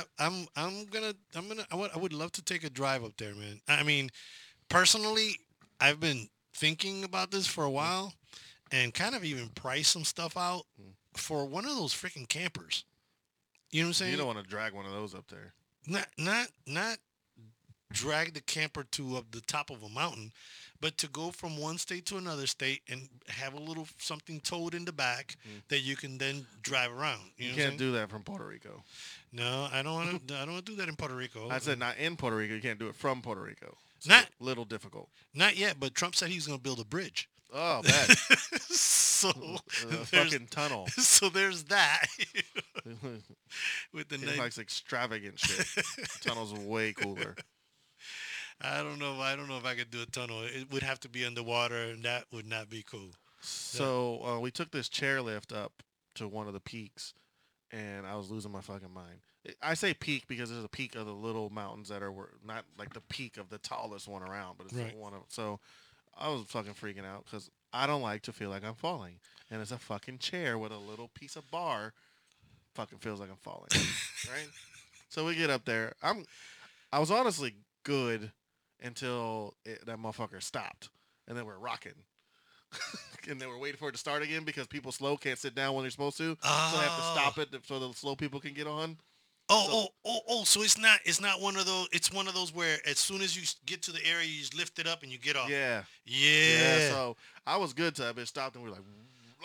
I would love to take a drive up there, man. I mean, personally, I've been thinking about this for a while and kind of even price some stuff out for one of those freaking campers. You know what I'm saying? You don't want to drag one of those up there. Not drag the camper to up the top of a mountain, but to go from one state to another state and have a little something towed in the back that you can then drive around. You can't do that from Puerto Rico. No, I don't want to. I don't want to do that in Puerto Rico. I said not in Puerto Rico. You can't do it from Puerto Rico. It's Not- a little difficult. Not yet, but Trump said he was going to build a bridge. Oh, bad. So A there's, fucking tunnel. so there's that. With the He night, likes extravagant shit. Tunnels are way cooler. I don't know if I could do a tunnel. It would have to be underwater, and that would not be cool. So we took this chairlift up to one of the peaks, and I was losing my fucking mind. I say peak because it's a peak of the little mountains that are not like the peak of the tallest one around, but it's Right. one of. So I was fucking freaking out because I don't like to feel like I'm falling, and it's a fucking chair with a little piece of bar. Fucking feels like I'm falling, right? So we get up there. I was honestly good until that motherfucker stopped, and then we're rocking. And then we're waiting for it to start again because people slow can't sit down when they're supposed to, so they have to stop it so the slow people can get on. So it's not one of those. It's one of those where as soon as you get to the area, you just lift it up and you get off. Yeah. Yeah. So I was good till that bitch stopped, and we were like,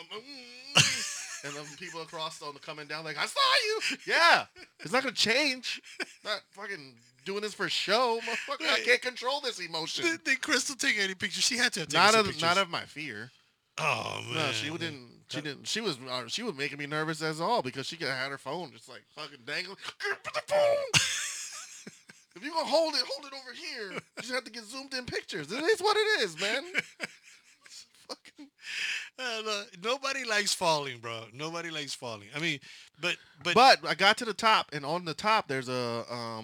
and then people across on the coming down like, I saw you. Yeah. It's not gonna change. Not fucking doing this for show, motherfucker. I can't control this emotion. Did Crystal take any pictures? She had to have taken some pictures. Not of my fear. Oh man. No, she didn't. She didn't. She was making me nervous as all because she had her phone just like fucking dangling. Put the phone. If you're gonna hold it over here. You just have to get zoomed in pictures. It is what it is, man. Fucking. Nobody likes falling, bro. Nobody likes falling. I mean, but But I got to the top, and on the top there's a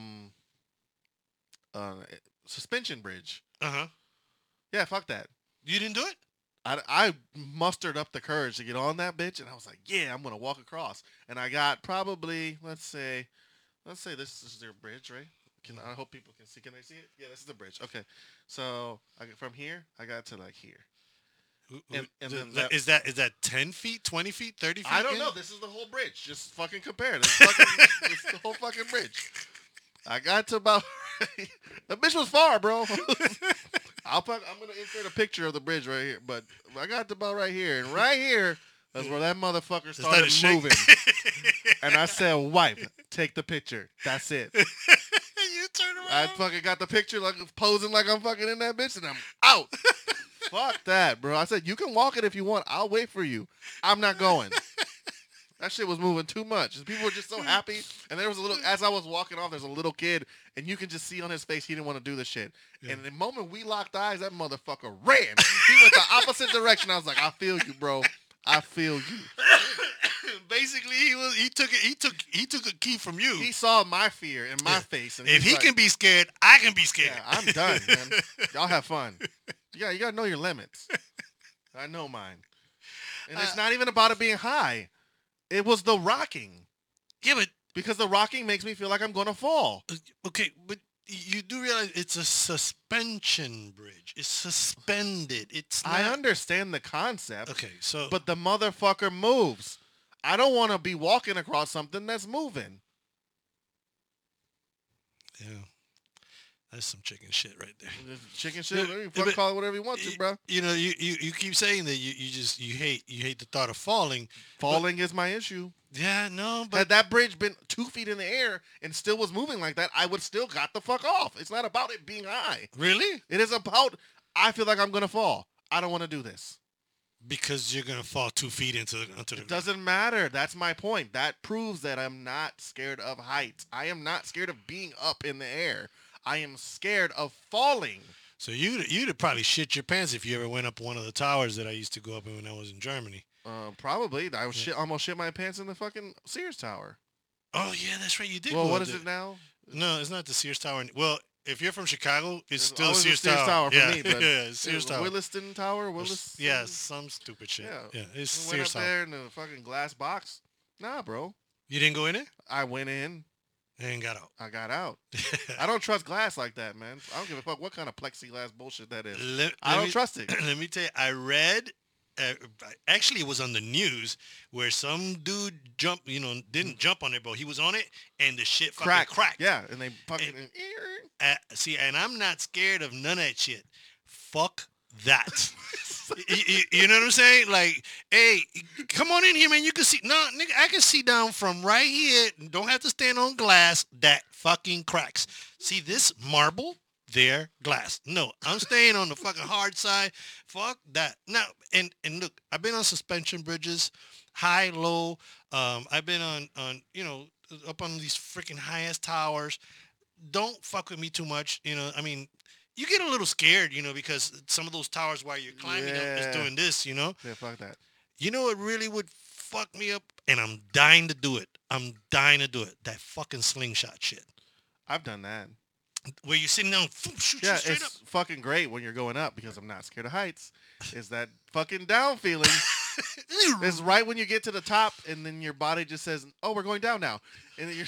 uh, suspension bridge. uh-huh. Yeah, fuck that. You didn't do it? I mustered up the courage to get on that bitch, and I was like, yeah, I'm gonna walk across. And I got probably let's say this is their bridge, right? I hope people can see. Can they see it? Yeah, this is the bridge. Okay, so from here I got to like here. And then Is that 10 feet, 20 feet, 30 feet? I don't in? know. This is the whole bridge. Just fucking compare it. It's the whole fucking bridge. I got to about. The bitch was far, bro. I'm gonna insert a picture of the bridge right here, but I got to about right here, and right here that's where that motherfucker started moving. And I said, "Wife, take the picture. That's it." You turn around. I fucking got the picture, like posing like I'm fucking in that bitch, and I'm out. Fuck that, bro. I said, you can walk it if you want. I'll wait for you. I'm not going. That shit was moving too much. People were just so happy. And there was a little, as I was walking off, there's a little kid, and you can just see on his face he didn't want to do the shit. Yeah. And the moment we locked eyes, that motherfucker ran. He went the opposite direction. I was like, I feel you, bro. I feel you. Basically, he took a key from you. He saw my fear in my face. And if he can be scared, I can be scared. Yeah, I'm done, man. Y'all have fun. You gotta know your limits. I know mine. And it's not even about it being high. It was the rocking. Yeah, but because the rocking makes me feel like I'm gonna fall. Okay, but you do realize it's a suspension bridge. It's suspended. It's not... I understand the concept. Okay, so but the motherfucker moves. I don't want to be walking across something that's moving. Yeah. That's some chicken shit right there. Chicken shit. You fucking call it whatever you want to, bro. You know, you keep saying that you hate the thought of falling. Falling is my issue. Yeah, no, but had that bridge been 2 feet in the air and still was moving like that, I would still got the fuck off. It's not about it being high. Really? It is about I feel like I'm gonna fall. I don't want to do this. Because you're gonna fall 2 feet into the ground. It doesn't matter. That's my point. That proves that I'm not scared of heights. I am not scared of being up in the air. I am scared of falling. So you'd probably shit your pants if you ever went up one of the towers that I used to go up in when I was in Germany. Probably. I was almost shit my pants in the fucking Sears Tower. Oh yeah, that's right. You did. Well, what is it now? No, it's not the Sears Tower. Well, if you're from Chicago, it's still the Sears Tower for me. But yeah, Sears Tower. Williston Tower. Willis. Yeah, some stupid shit. Yeah, it's Sears Tower. Went up there in the fucking glass box. Nah, bro. You didn't go in it? I went in. And got out. I got out. I don't trust glass like that, man. I don't give a fuck what kind of plexiglass bullshit that is. I don't trust it. Let me tell you, I read, actually it was on the news where some dude didn't jump on it, but he was on it and the shit fucking cracked. Yeah, and they fucking... see, and I'm not scared of none of that shit. Fuck that. You know what I'm saying? Like, hey, come on in here, man. You can see. No, nigga, I can see down from right here. Don't have to stand on glass that fucking cracks. See this marble? There, glass. No, I'm staying on the fucking hard side. Fuck that. Now, and look, I've been on suspension bridges, high, low. I've been on up on these freaking highest towers. Don't fuck with me too much. I mean, you get a little scared, because some of those towers while you're climbing up is doing this, Yeah, fuck that. You know what really would fuck me up? And I'm dying to do it. That fucking slingshot shit. I've done that. Where you're sitting down, shoot you straight up. It's fucking great when you're going up because I'm not scared of heights. Is that fucking down feeling. It's right when you get to the top and then your body just says, oh, we're going down now. And then you're...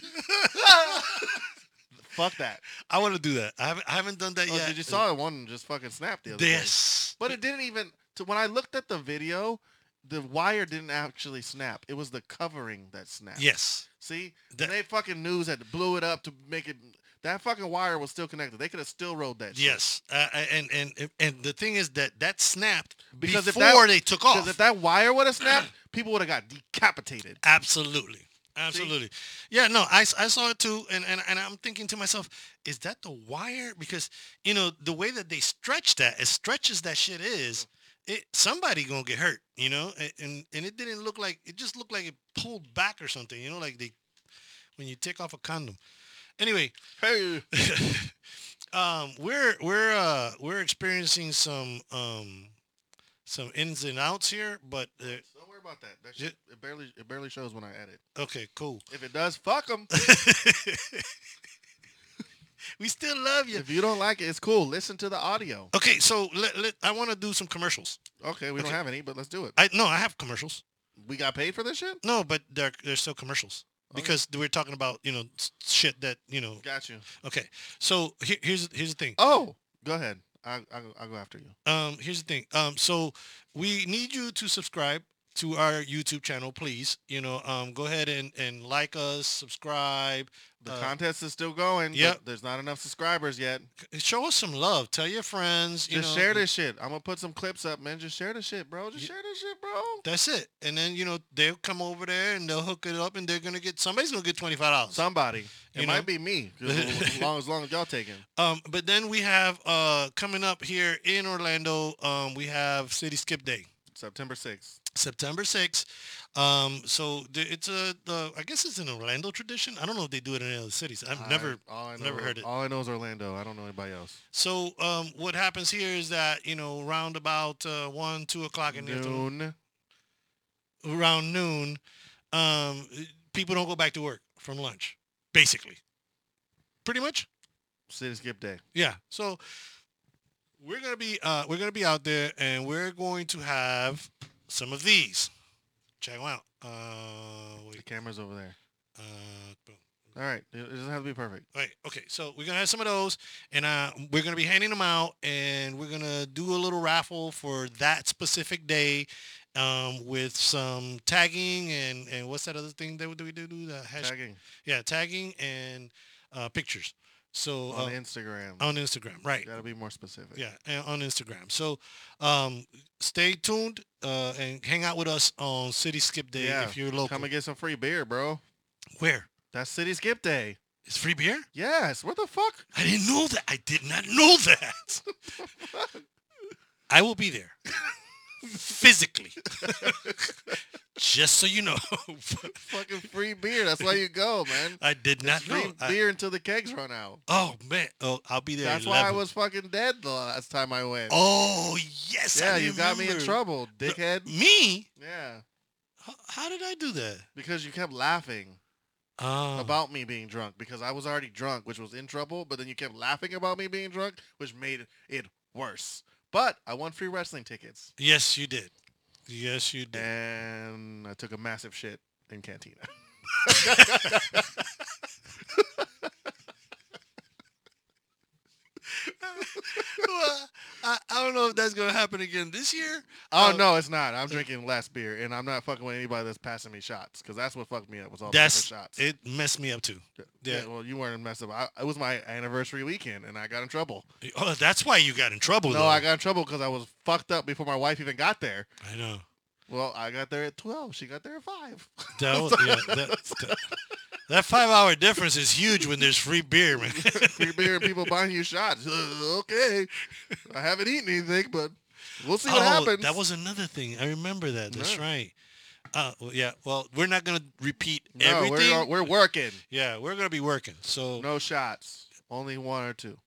Fuck that. I want to do that. I haven't done that yet. Did you saw one just fucking snap the other day? But it didn't even... when I looked at the video, the wire didn't actually snap. It was the covering that snapped. Yes. See? They fucking news had to blew it up to make it... That fucking wire was still connected. They could have still rode that shit. Yes. And the thing is that snapped because before they took off. Because if that wire would have snapped, people would have got decapitated. Absolutely. See? Yeah, no, I saw it too, and I'm thinking to myself, is that the wire? Because, the way that they stretch that, as stretches that shit is, somebody gonna get hurt, and it didn't look like, it just looked like it pulled back or something, like when you take off a condom. Anyway, hey, we're experiencing some some ins and outs here, but Don't worry about that. That shit, it barely shows when I edit. okay, cool. If it does, fuck them. We still love you. If you don't like it, it's cool. Listen to the audio. Okay, so I want to do some commercials. Okay, we don't have any, but let's do it. I have commercials. We got paid for this shit? No, but they're still commercials because we're talking about shit that Got you. Okay, so here's the thing. Oh, go ahead. I'll go after you. Here's the thing. So we need you to subscribe to our YouTube channel, please. Go ahead and like us, subscribe. The contest is still going. Yep. But there's not enough subscribers yet. Show us some love. Tell your friends. Just share this shit. I'm gonna put some clips up, man. Just share the shit, bro. Just share this shit, bro. That's it. And then they'll come over there and they'll hook it up, and somebody's gonna get $25. Somebody. It You might know? be me. As long as y'all taking. But then we have coming up here in Orlando. We have City Skip Day, September 6th. September 6th. So it's I guess it's an Orlando tradition. I don't know if they do it in any other cities. I've never heard it. All I know is Orlando. I don't know anybody else. So what happens here is that around about 1-2 o'clock in the afternoon, around noon, people don't go back to work from lunch, basically. Pretty much. City Skip Day. Yeah. So we're gonna be out there, and we're going to have some of these. Check them out. The camera's over there. Boom. All right. It doesn't have to be perfect. All right. Okay. So we're gonna have some of those, and we're gonna be handing them out, and we're gonna do a little raffle for that specific day, with some tagging and what's that other thing that we do? The Tagging. Yeah, tagging and pictures. So On Instagram. On Instagram, right? Gotta be more specific. Yeah, and on Instagram. So stay tuned and hang out with us on City Skip Day if you're local. Come and get some free beer, bro. Where? That's City Skip Day. It's free beer? Yes. What the fuck? I didn't know that. I did not know that. I will be there. Physically. Just so you know. Fucking free beer. That's why you go, man. I did not It's know. free beer until the kegs run out. Oh, man. Oh, I'll be there. That's at why I 11. was fucking dead the last time I went. Oh, yes. yeah, I you got me in remember. trouble, dickhead. Me? Yeah. How did I do that? Because you kept laughing Oh. about me being drunk because I was already drunk, which was in trouble, but then you kept laughing about me being drunk, which made it worse. But I won free wrestling tickets. Yes, you did. Yes, you did. And I took a massive shit in Cantina. Well, I don't know if that's going to happen again this year. Oh, no, it's not. I'm drinking less beer, and I'm not fucking with anybody that's passing me shots, because that's what fucked me up was all the different shots. It messed me up too. Yeah. Well, you weren't messed up. It was my anniversary weekend, and I got in trouble. Oh, that's why you got in trouble, No, though. I got in trouble because I was fucked up before my wife even got there. I know. Well, I got there at 12. She got there at 5. That was, that 5-hour difference is huge when there's free beer, man. Free beer and people buying you shots. Okay. I haven't eaten anything, but we'll see what happens. That was another thing. I remember that. That's Yeah. right. Yeah. Well, we're not gonna repeat No, everything. we're working. Yeah, we're gonna be working. So No shots. Only 1 or 2.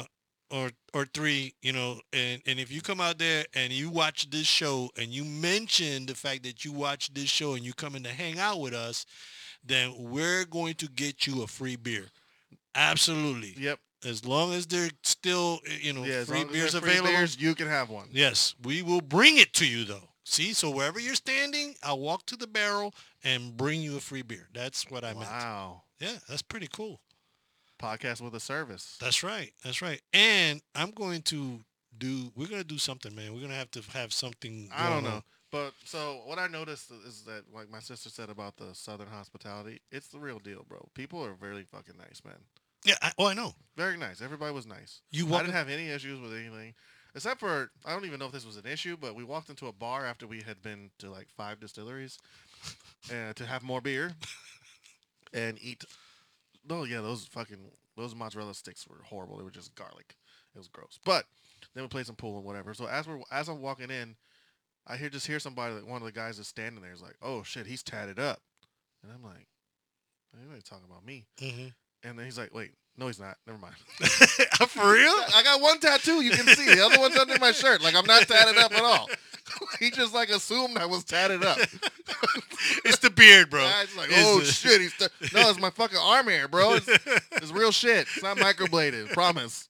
or 3, and if you come out there and you watch this show and you mention the fact that you watch this show and you come in to hang out with us, then we're going to get you a free beer. Absolutely. Yep. As long as there's still, As free long as beers there's free available. beers, you can have one. Yes, we will bring it to you though. See, so wherever you're standing, I'll walk to the barrel and bring you a free beer. That's what I meant. Wow. Yeah, that's pretty cool. Podcast with a service. That's right. That's right. And we're going to do something, man. We're going to have something. I don't going know. on. But so what I noticed is that, like my sister said about the Southern hospitality, it's the real deal, bro. People are very fucking nice, man. Yeah. I know. Very nice. Everybody was nice. You I walk. didn't have any issues with anything. Except for, I don't even know if this was an issue, but we walked into a bar after we had been to like 5 distilleries to have more beer and eat. No, yeah, those mozzarella sticks were horrible. They were just garlic. It was gross. But then we played some pool and whatever. So as I'm walking in, I hear somebody, like one of the guys that's standing there is like, oh shit, he's tatted up. And I'm like, anybody talking about me? Mhm. And then he's like, wait, no, he's not. Never mind. For real? I got one tattoo you can see. The other one's under my shirt. Like, I'm not tatted up at all. He just like assumed I was tatted up. It's the beard, bro. I was like, It's oh the- shit, no, it's my fucking arm hair, bro. It's real shit. It's not microbladed. Promise.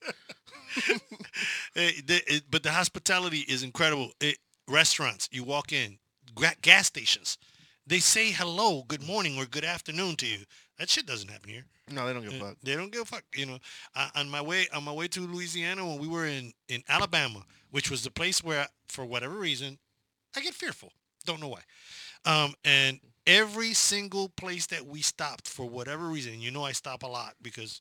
But the hospitality is incredible. Restaurants, you walk in, gas stations, they say hello, good morning, or good afternoon to you. That shit doesn't happen here. No, they don't give a fuck. They don't give a fuck. On my way to Louisiana when we were in Alabama, which was the place where, for whatever reason, I get fearful. Don't know why. And every single place that we stopped for whatever reason, I stop a lot because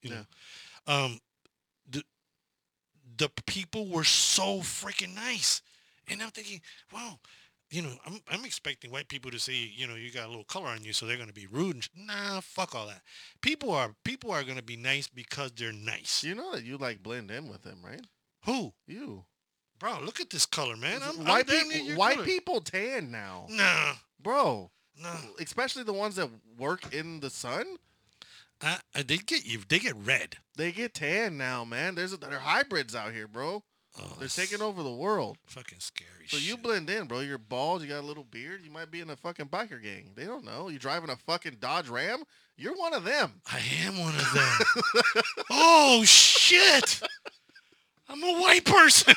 the people were so freaking nice, and I'm thinking, wow. I'm expecting white people to say, you got a little color on you, so they're going to be rude. Nah, fuck all that. People are going to be nice because they're nice. You know that you like blend in with them, right? Who? You. Bro, look at this color, man. White people tan now. Nah. Bro. Nah. Especially the ones that work in the sun. They get red. They get tan now, man. There are hybrids out here, bro. Oh, They're taking over the world. Fucking scary So shit. you blend in, bro. You're bald. You got a little beard. You might be in a fucking biker gang. They don't know. You driving a fucking Dodge Ram? You're one of them. I am one of them. Oh, shit. I'm a white person.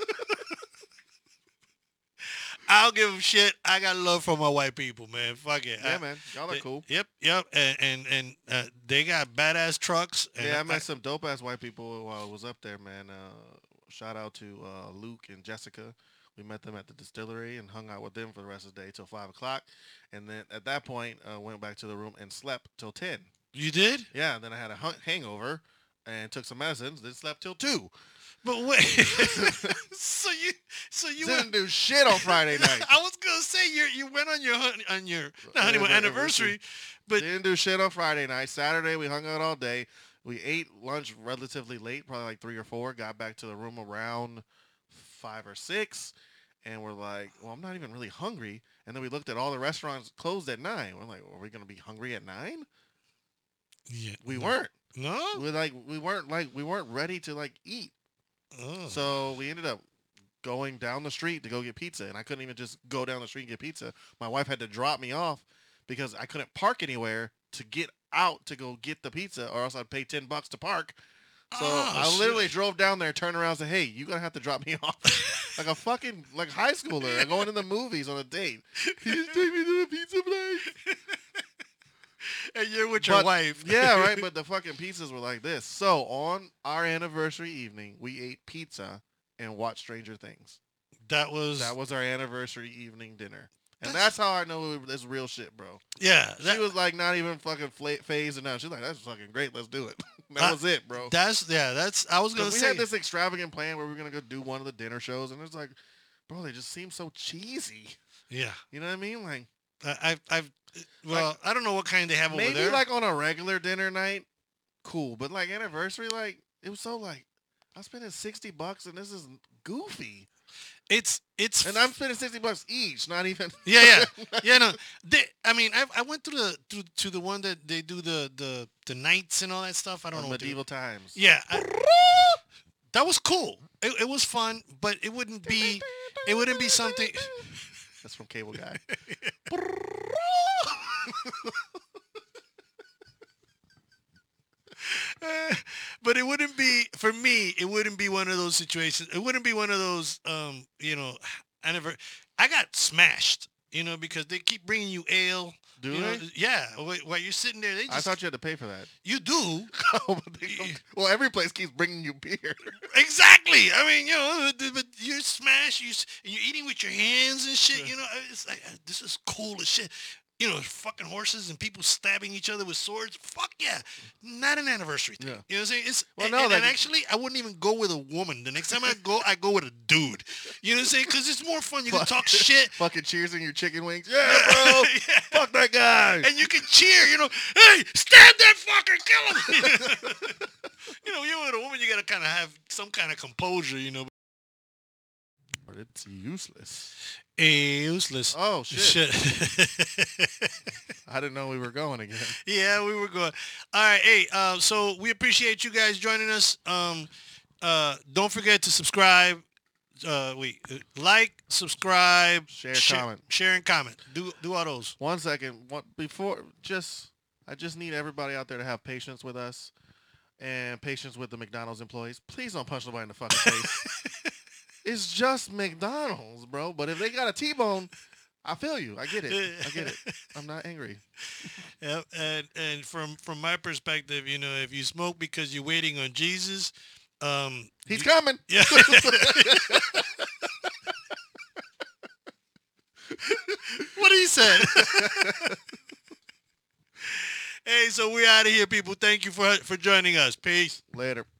I'll give them shit. I got love for my white people, man. Fuck it. Yeah, man. Y'all are cool. Yep. And they got badass trucks. And Yeah, I met some dope ass white people while I was up there, man. Shout out to Luke and Jessica. We met them at the distillery and hung out with them for the rest of the day till 5 o'clock. And then at that point, went back to the room and slept till 10. You did? Yeah, and then I had a hangover and took some medicines, then slept till 2. But wait. so you Didn't do shit on Friday night. I was gonna say you went on your not honeymoon anniversary, but Didn't do shit on Friday night. Saturday we hung out all day. We ate lunch relatively late, probably like 3 or 4. Got back to the room around 5 or 6, and we're like, well, I'm not even really hungry. And then we looked at all the restaurants closed at 9. We're like, are we gonna be hungry at 9? yeah, We weren't. No. We weren't ready to eat. Oh. So we ended up going down the street to go get pizza, and I couldn't even just go down the street and get pizza. My wife had to drop me off because I couldn't park anywhere to get out to go get the pizza, or else I'd pay $10 to park. So I literally drove down there, turned around, and said, "Hey, you're gonna have to drop me off like a fucking high schooler going to the movies on a date. Can you take me to the pizza place?" And you're with your wife. Yeah, right. But the fucking pizzas were like this. So on our anniversary evening, we ate pizza and watched Stranger Things. That was our anniversary evening dinner. And that's how I know it's real shit, bro. Yeah. She was like not even fucking phased and out. She's like, that's fucking great. Let's do it. That was it, bro. That's I was gonna We say had this extravagant plan where we were gonna go do one of the dinner shows, and it's like, bro, they just seem so cheesy. Yeah. You know what I mean? Like I don't know what kind they have over maybe there. like on a regular dinner night, cool. But like anniversary, it was so I'm spending $60 and this is goofy. It's And I'm spending $60 each, not even. Yeah. No. I went to the one that they do the nights and all that stuff. I don't know. Medieval times. Yeah. That was cool. It was fun, but it wouldn't be something. That's from Cable Guy. But it wouldn't be, for me, it wouldn't be one of those situations. It wouldn't be one of those, I got smashed, because they keep bringing you ale. Do they? Yeah. While you're sitting there, I thought you had to pay for that. You do. Well, every place keeps bringing you beer. Exactly. I mean, but you're smashed. You're eating with your hands and shit. It's like, this is cool as shit. Fucking horses and people stabbing each other with swords. Fuck yeah. Not an anniversary thing. Yeah. You know what I'm saying? Well, no, and actually, I wouldn't even go with a woman. The next time I go with a dude. You know what I'm saying? Because it's more fun. You can talk shit. Fucking cheersing your chicken wings. Yeah, bro. Yeah. Fuck that guy. And you can cheer, hey, stab that fucker, kill him. You with a woman, you got to kind of have some kind of composure, But it's useless. Useless. Oh, shit. Shit. I didn't know we were going again. Yeah, we were going. All right, hey, so we appreciate you guys joining us. Don't forget to subscribe, like, subscribe, Share, comment. share and comment. Do all those. 1 second. I just need everybody out there to have patience with us and patience with the McDonald's employees. Please don't punch nobody in the fucking face. It's just McDonald's, bro. But if they got a T-bone, I feel you. I get it. I'm not angry. Yep. And from my perspective, if you smoke because you're waiting on Jesus, he's coming. Yeah. What he said. Hey, so we're out of here, people. Thank you for joining us. Peace. Later.